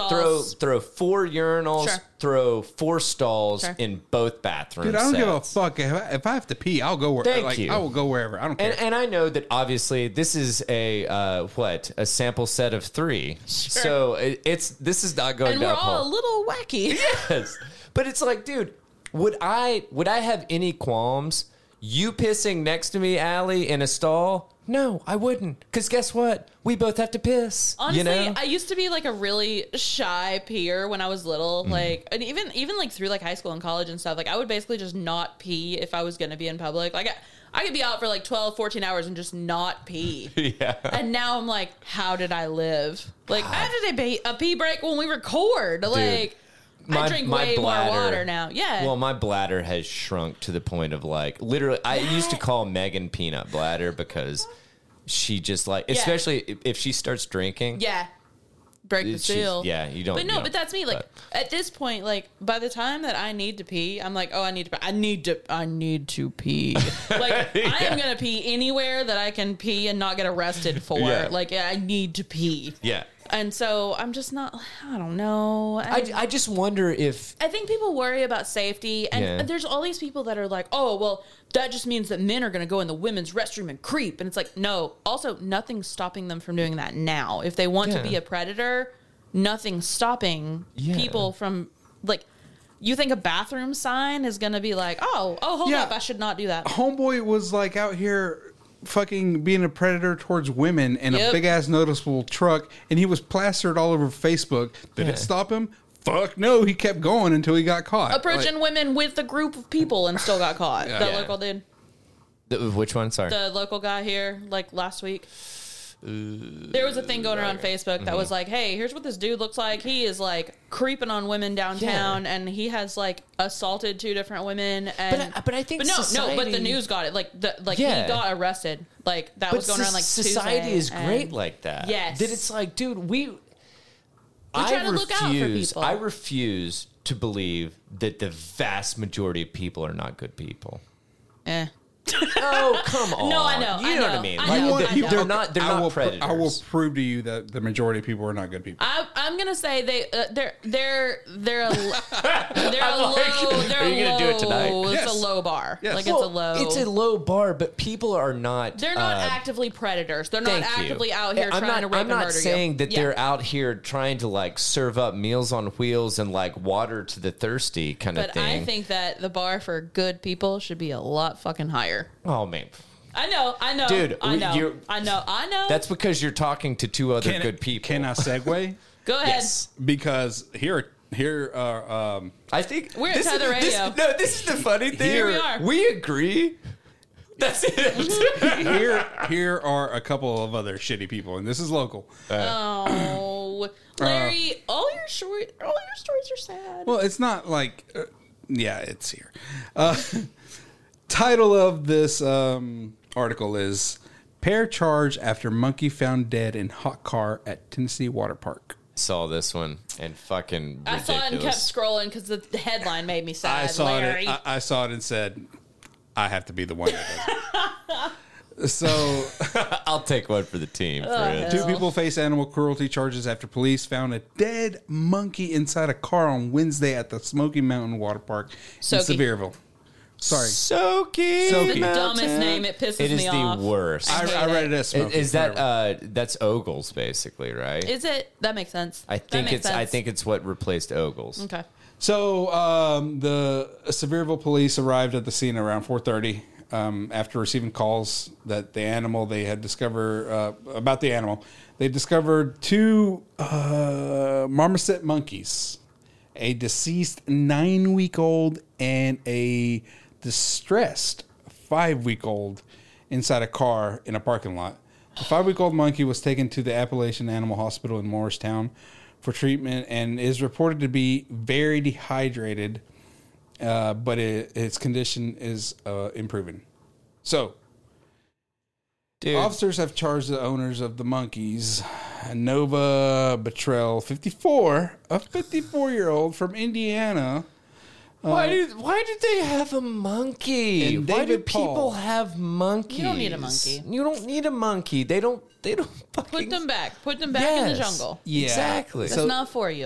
urinals, throw 4 stalls in both bathrooms. Dude, I don't give a fuck. If I have to pee, I'll go wherever. I will go wherever. I don't care. And I know that obviously this is a sample set of 3. So this is not going and down. And we're all a little wacky. Yes, but it's like, dude, would I have any qualms you pissing next to me, Allie, in a stall? No, I wouldn't. Because guess what? We both have to piss. Honestly, you know? I used to be like a really shy peer when I was little. Like, and even like through like high school and college and stuff, like I would basically just not pee if I was going to be in public. Like I could be out for like 12, 14 hours and just not pee. Yeah. And now I'm like, how did I live? Like, I have to take a pee break when we record. Dude. Like, I drink way more water now. Yeah. Well, my bladder has shrunk to the point of like, literally, I used to call Megan peanut bladder because she just like, especially if she starts drinking. Yeah. Break the seal. Yeah, you don't. But that's me. Like at this point, like by the time that I need to pee, I'm like, oh, I need to pee. Like I am gonna pee anywhere that I can pee and not get arrested for. Yeah. Like I need to pee. Yeah. And so I'm just not, I don't know. I just wonder if... I think people worry about safety. And there's all these people that are like, oh, well, that just means that men are going to go in the women's restroom and creep. And it's like, no. Also, nothing's stopping them from doing that now. If they want to be a predator, nothing's stopping people from, like... You think a bathroom sign is going to be like, hold up, I should not do that. Homeboy was like out here... fucking being a predator towards women in a big ass noticeable truck, and he was plastered all over Facebook. Did it stop him? Fuck no, he kept going until he got caught. Approaching women with a group of people and still got caught. That local dude. Which one? Sorry. The local guy here, like last week. There was a thing going around Facebook that was like, hey, here's what this dude looks like. He is like creeping on women downtown, and he has like assaulted 2 different women. And but I think but the news got it. He got arrested. Like that was going around like society Tuesday, is great like that. Yes, that it's like, dude, I refuse to believe that the vast majority of people are not good people. Oh, come on. No, I know. You know what I mean? They're not predators. I will prove to you that the majority of people are not good people. I'm gonna say they're a low. Are you gonna do it tonight? It's a low bar. Yes. Like it's a low bar, but people are not. They're not actively predators. They're not actively out here trying to rape and murder you. I'm not saying that they're out here trying to like serve up meals on wheels and like water to the thirsty kind of thing. But I think that the bar for good people should be a lot fucking higher. Oh man, I know, dude. I know. That's because you're talking to 2 other good people. Can I segue? Go ahead. Yes, because here I think we're at Tether Radio. This is the funny thing. Here we are. We agree. That's it. Here are a couple of other shitty people, and this is local. Larry, all your stories are sad. Well, it's not like, it's here. Title of this article is "Pair Charged After Monkey Found Dead in Hot Car at Tennessee Water Park." Saw this one and fucking ridiculous. I saw it and kept scrolling because the headline made me sad. I saw it and said, I have to be the one that does it. So I'll take one for the team. Fred. two people face animal cruelty charges after police found a dead monkey inside a car on Wednesday at the Smoky Mountain Water Park in Sevierville. Sorry. Soaky. The dumbest name. It pisses me off. It is the worst. I read it as Smoky. Is that that's Ogles basically, right? Is it? That makes sense. I think it's what replaced Ogles. Okay. So the Sevierville police arrived at the scene around 4:30 after receiving calls that the animal they had discovered about the animal. They discovered two marmoset monkeys, a deceased 9-week-old and a distressed 5-week-old inside a car in a parking lot. The 5-week-old monkey was taken to the Appalachian Animal Hospital in Morristown for treatment and is reported to be very dehydrated, but its condition is improving. So, officers have charged the owners of the monkeys, Nova Betrell, 54, a 54-year-old from Indiana. Why did they have a monkey? And Why do David Paul. people have monkeys? You don't need a monkey. You don't need a monkey. They don't fucking... Put them back. Put them back in the jungle. Yeah, exactly. That's not for you.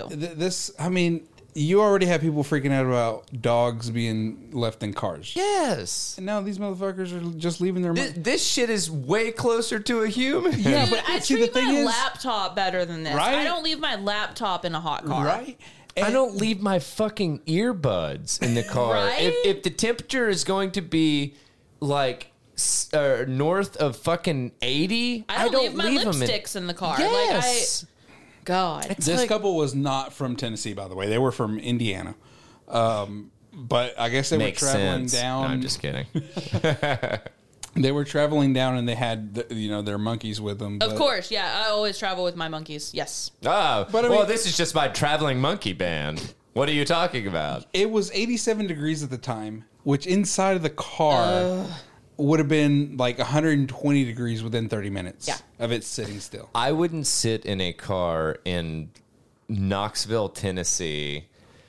You already have people freaking out about dogs being left in cars. Yes. And now these motherfuckers are just leaving their money. This shit is way closer to a human. Yeah, Dude, but I see, treat the thing my is, laptop better than this. Right? I don't leave my laptop in a hot car. right? I don't leave my fucking earbuds in the car. Right? If the temperature is going to be like north of fucking 80, I don't leave my them lipsticks in the car. Yes. God. This couple was not from Tennessee, by the way. They were from Indiana. But I guess they Makes were traveling sense. down. No, I'm just kidding. They were traveling down, and they had their monkeys with them. Of course, yeah. I always travel with my monkeys. Yes. Oh, But I mean- this is just my traveling monkey band. What are you talking about? It was 87 degrees at the time, which inside of the car would have been like 120 degrees within 30 minutes of it sitting still. I wouldn't sit in a car in Knoxville, Tennessee,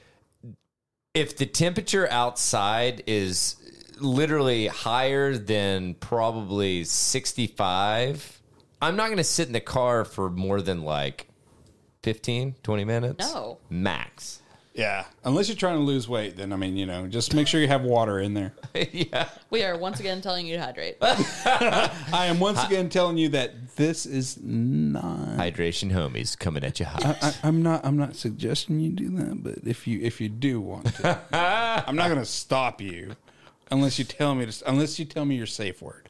if the temperature outside is literally higher than probably 65. I'm not going to sit in the car for more than like 15, 20 minutes. No. Max. Yeah. Unless you're trying to lose weight, then, just make sure you have water in there. Yeah. We are once again telling you to hydrate. I am once again telling you that this is not Hydration homies coming at you hot. I'm not suggesting you do that, but if you do want to, I'm not going to stop you unless you tell me your safe word.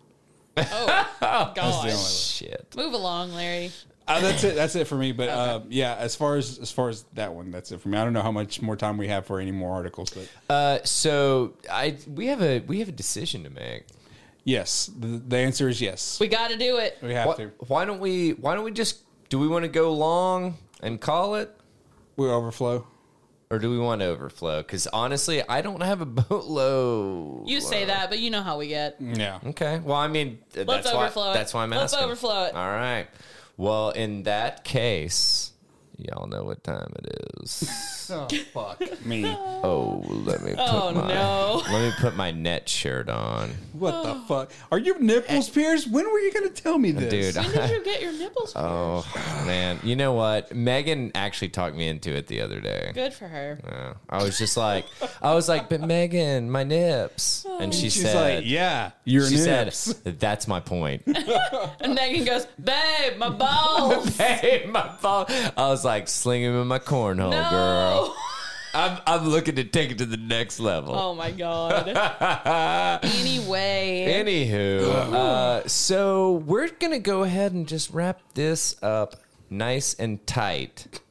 Oh, God. Shit. Move along, Larry. That's it for me. But as far as that one, that's it for me. I don't know how much more time we have for any more articles, but we have a decision to make. Yes, the answer is yes. We got to do it. We have to. Why don't we just, do we want to go long and call it? We overflow. Or do we want to overflow? Because honestly, I don't have a boatload. You say that, but you know how we get. Yeah. Okay. Well, I mean, Let's overflow it. That's why I'm asking. Let's overflow it. All right. Well, in that case, y'all know what time it is. Oh, fuck me. Oh, let me put my net shirt on. What the fuck? Are your nipples pierced? When were you going to tell me this? Dude, When did you get your nipples pierced? Oh, man. You know what? Megan actually talked me into it the other day. Good for her. Yeah. I was like, but Megan, my nips. And she's said, like, yeah, your nips. said, that's my point. And Megan goes, babe, my balls. Hey, my phone. I was like, sling him in my cornhole, No. girl. I'm looking to take it to the next level. Oh, my God. Anyway. Anywho, so we're going to go ahead and just wrap this up nice and tight.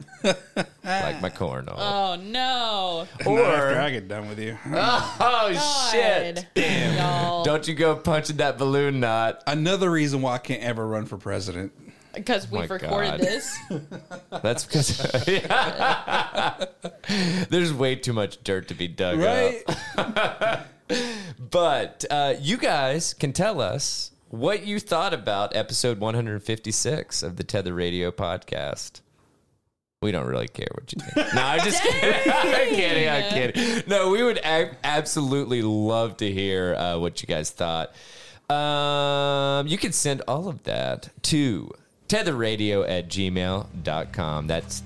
Like my cornhole. Oh, no. Or after I get done with you. Oh, God. shit. Damn. Y'all. Don't you go punching that balloon knot. Another reason why I can't ever run for president. Because we've My recorded God. this. That's because there's way too much dirt to be dug Right? up. But you guys can tell us what you thought about episode 156 of the Tether Radio podcast. We don't really care what you think. No, I'm just kidding. I'm kidding. No, we would absolutely love to hear what you guys thought. You can send all of that to tetherradio@gmail.com. That's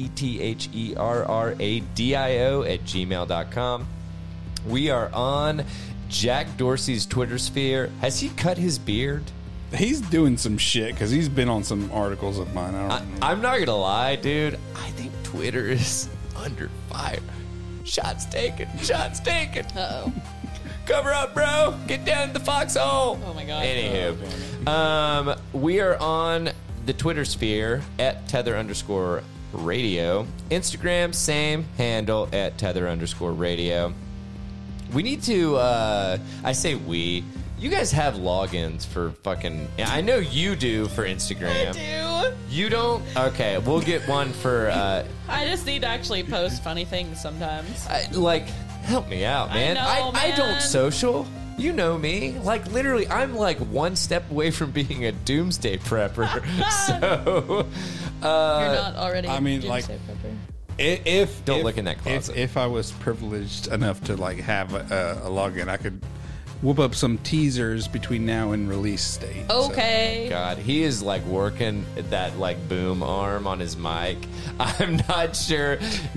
TETHERRADIO@gmail.com. We are on Jack Dorsey's Twitter sphere. Has he cut his beard? He's doing some shit because he's been on some articles of mine. I'm not going to lie, dude. I think Twitter is under fire. Shots taken. Shots taken. Uh-oh. Cover up, bro. Get down to the foxhole. Oh, my God. Anywho, we are on the Twitter sphere at tether_radio. Instagram, same handle at tether_radio. We need to, I say we. You guys have logins for fucking... I know you do for Instagram. I do. You don't? Okay, we'll get one for... I just need to actually post funny things sometimes. Help me out, man. I don't social. You know me. Like, literally, I'm like one step away from being a doomsday prepper. So... You're not already I mean, doomsday prepper. Don't look in that closet. If I was privileged enough to like have a login, I could whoop up some teasers between now and release date. Okay. God, he is like working that like boom arm on his mic. I'm not sure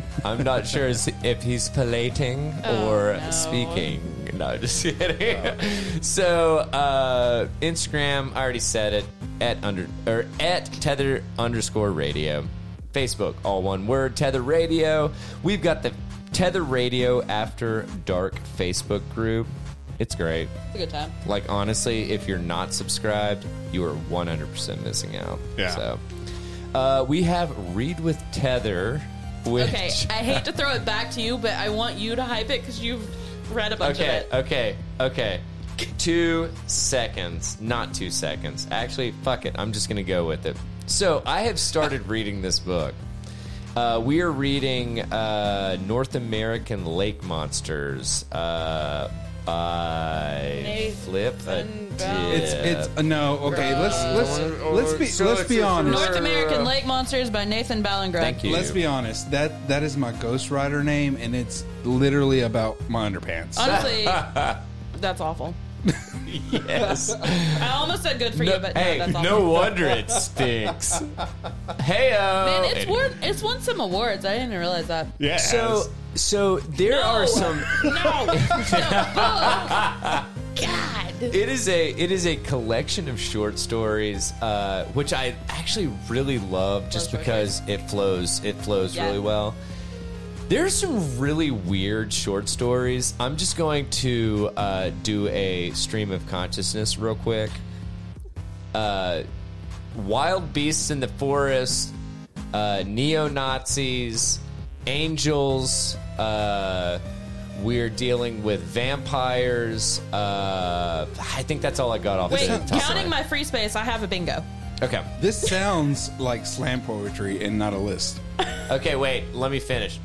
if he's pallating or speaking. No, just kidding. So Instagram, I already said it, at tether_radio. Facebook, all one word, Tether Radio. We've got the Tether Radio After Dark Facebook group. It's great. It's a good time. Like, honestly, if you're not subscribed, you are 100% missing out. Yeah. So, we have Read with Tether. Which... Okay, I hate to throw it back to you, but I want you to hype it because you've read a bunch of it. Okay. 2 seconds. Not 2 seconds. Actually, fuck it. I'm just going to go with it. So, I have started reading this book. We are reading North American Lake Monsters by Flip a Dip. It's no. Okay, let's be honest. North American Lake Monsters by Nathan Ballingrud. Thank you. Let's be honest. That is my ghostwriter name, and it's literally about my underpants. Honestly, that's awful. Yes. I almost said good for you, but hey, that's awful. no wonder it stinks. Hey-o. Man, it's won some awards. I didn't even realize that. Yeah. So there are some. No. God. It is a collection of short stories, which I actually really love, just because it flows really well. There's some really weird short stories. I'm just going to do a stream of consciousness real quick. Wild beasts in the forest, neo-Nazis, angels. We're dealing with vampires. I think that's all I got off the top. Counting my free space, I have a bingo. Okay. This sounds like slam poetry and not a list. Okay, wait. Let me finish.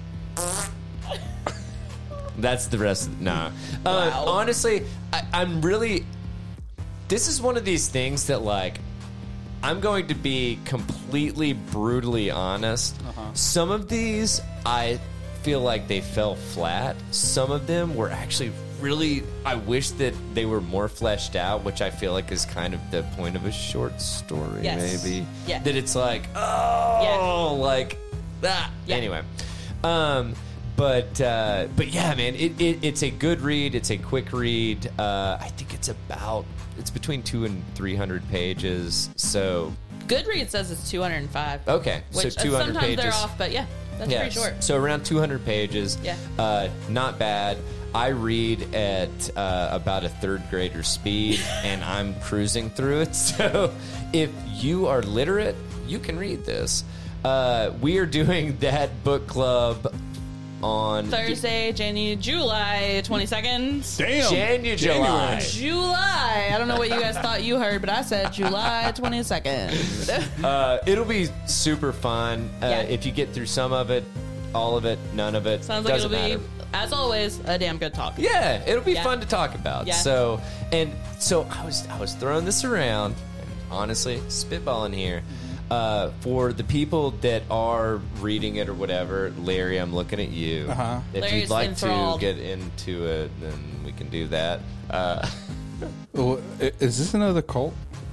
That's the rest of wow. Honestly, I'm really... This is one of these things that, like, I'm going to be completely brutally honest. Some of these, I feel like they fell flat. Some of them were actually really... I wish that they were more fleshed out, which I feel like is kind of the point of a short story, maybe. Yeah. That it's like, like that. Yeah. Anyway. But yeah, man, it's a good read. It's a quick read. I think it's between 200 and 300 pages. So Goodreads says it's 205. Okay, which, so 200 sometimes pages. They're off, but yeah, that's pretty short. So around 200 pages. Yeah. Not bad. I read at about a third grader speed, and I'm cruising through it. So if you are literate, you can read this. We are doing that book club on Thursday, July 22nd. Damn. July. July. I don't know what you guys thought you heard, but I said July 22nd. It'll be super fun. If you get through some of it, all of it, none of it. Sounds like it'll be, as always, a damn good talk. Yeah, it'll be fun to talk about. Yeah. So I was throwing this around, and honestly, spitballing here. For the people that are reading it or whatever, Larry, I'm looking at you. If Larry's you'd like enthralled. to get into it, then we can do that. Is this another cult?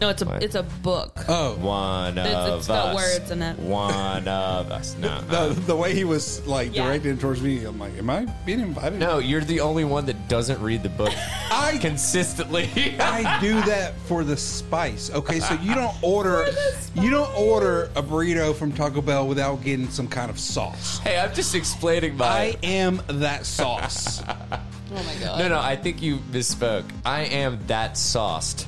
No, it's a book. Oh, One of us. It's got words in it. One of us. No. the way he was like directed towards me, I'm like, am I being invited? No, you're the only one that doesn't read the book consistently. I do that for the spice. Okay, so you don't order a burrito from Taco Bell without getting some kind of sauce. Hey, I'm just explaining I am that sauce. Oh my god. No, I think you misspoke. I am that sauced.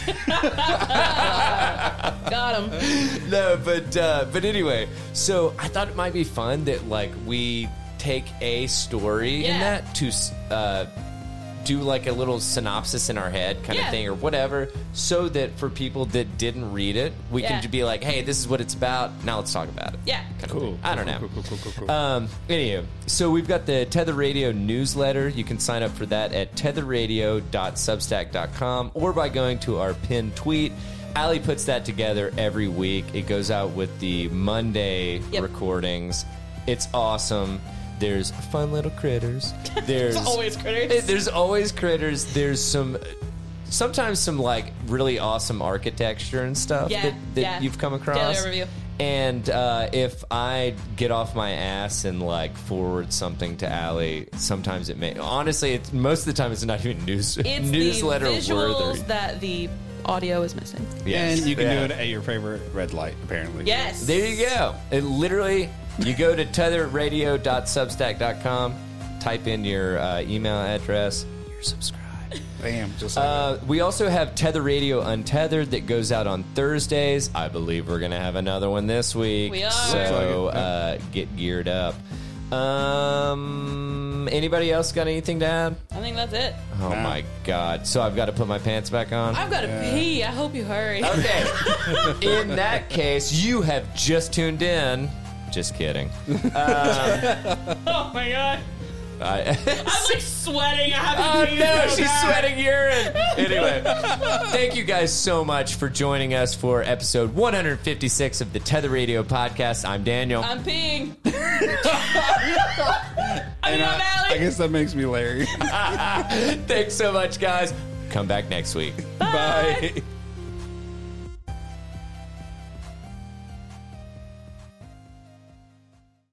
Got him. No, but anyway, so I thought it might be fun that like we take a story in that to do like a little synopsis in our head kind of thing or whatever, so that for people that didn't read it, we can be like, hey, this is what it's about. Now let's talk about it. Yeah. Cool. I don't know. Cool. Anywho, so we've got the Tether Radio newsletter. You can sign up for that at tetherradio.substack.com or by going to our pinned tweet. Allie puts that together every week. It goes out with the Monday recordings. It's awesome. There's fun little critters. There's always critters. There's always critters. There's sometimes some like really awesome architecture and stuff that you've come across. Daily overview. And if I get off my ass and like forward something to Allie, sometimes it may. Honestly, most of the time it's not even newsletter the visuals worthy. That the audio is missing. Yes. And you can do it at your favorite red light, apparently. Yes. There you go. It literally, you go to tetherradio.substack.com, type in your email address, you're subscribed. Bam, just like that. We also have Tether Radio Untethered that goes out on Thursdays. I believe we're going to have another one this week. We are. So get geared up. Anybody else got anything to add? I think that's it. Oh my God. So I've got to put my pants back on? I've got to pee. I hope you hurry. Okay. In that case, you have just tuned in. Just kidding. Oh my god. I'm like sweating. I haven't peed so she's bad. sweating urine. Anyway, thank you guys so much for joining us for episode 156 of the Tether Radio podcast. I'm Daniel. I'm peeing. I'm I guess that makes me Larry. Thanks so much, guys. Come back next week. Bye. Bye.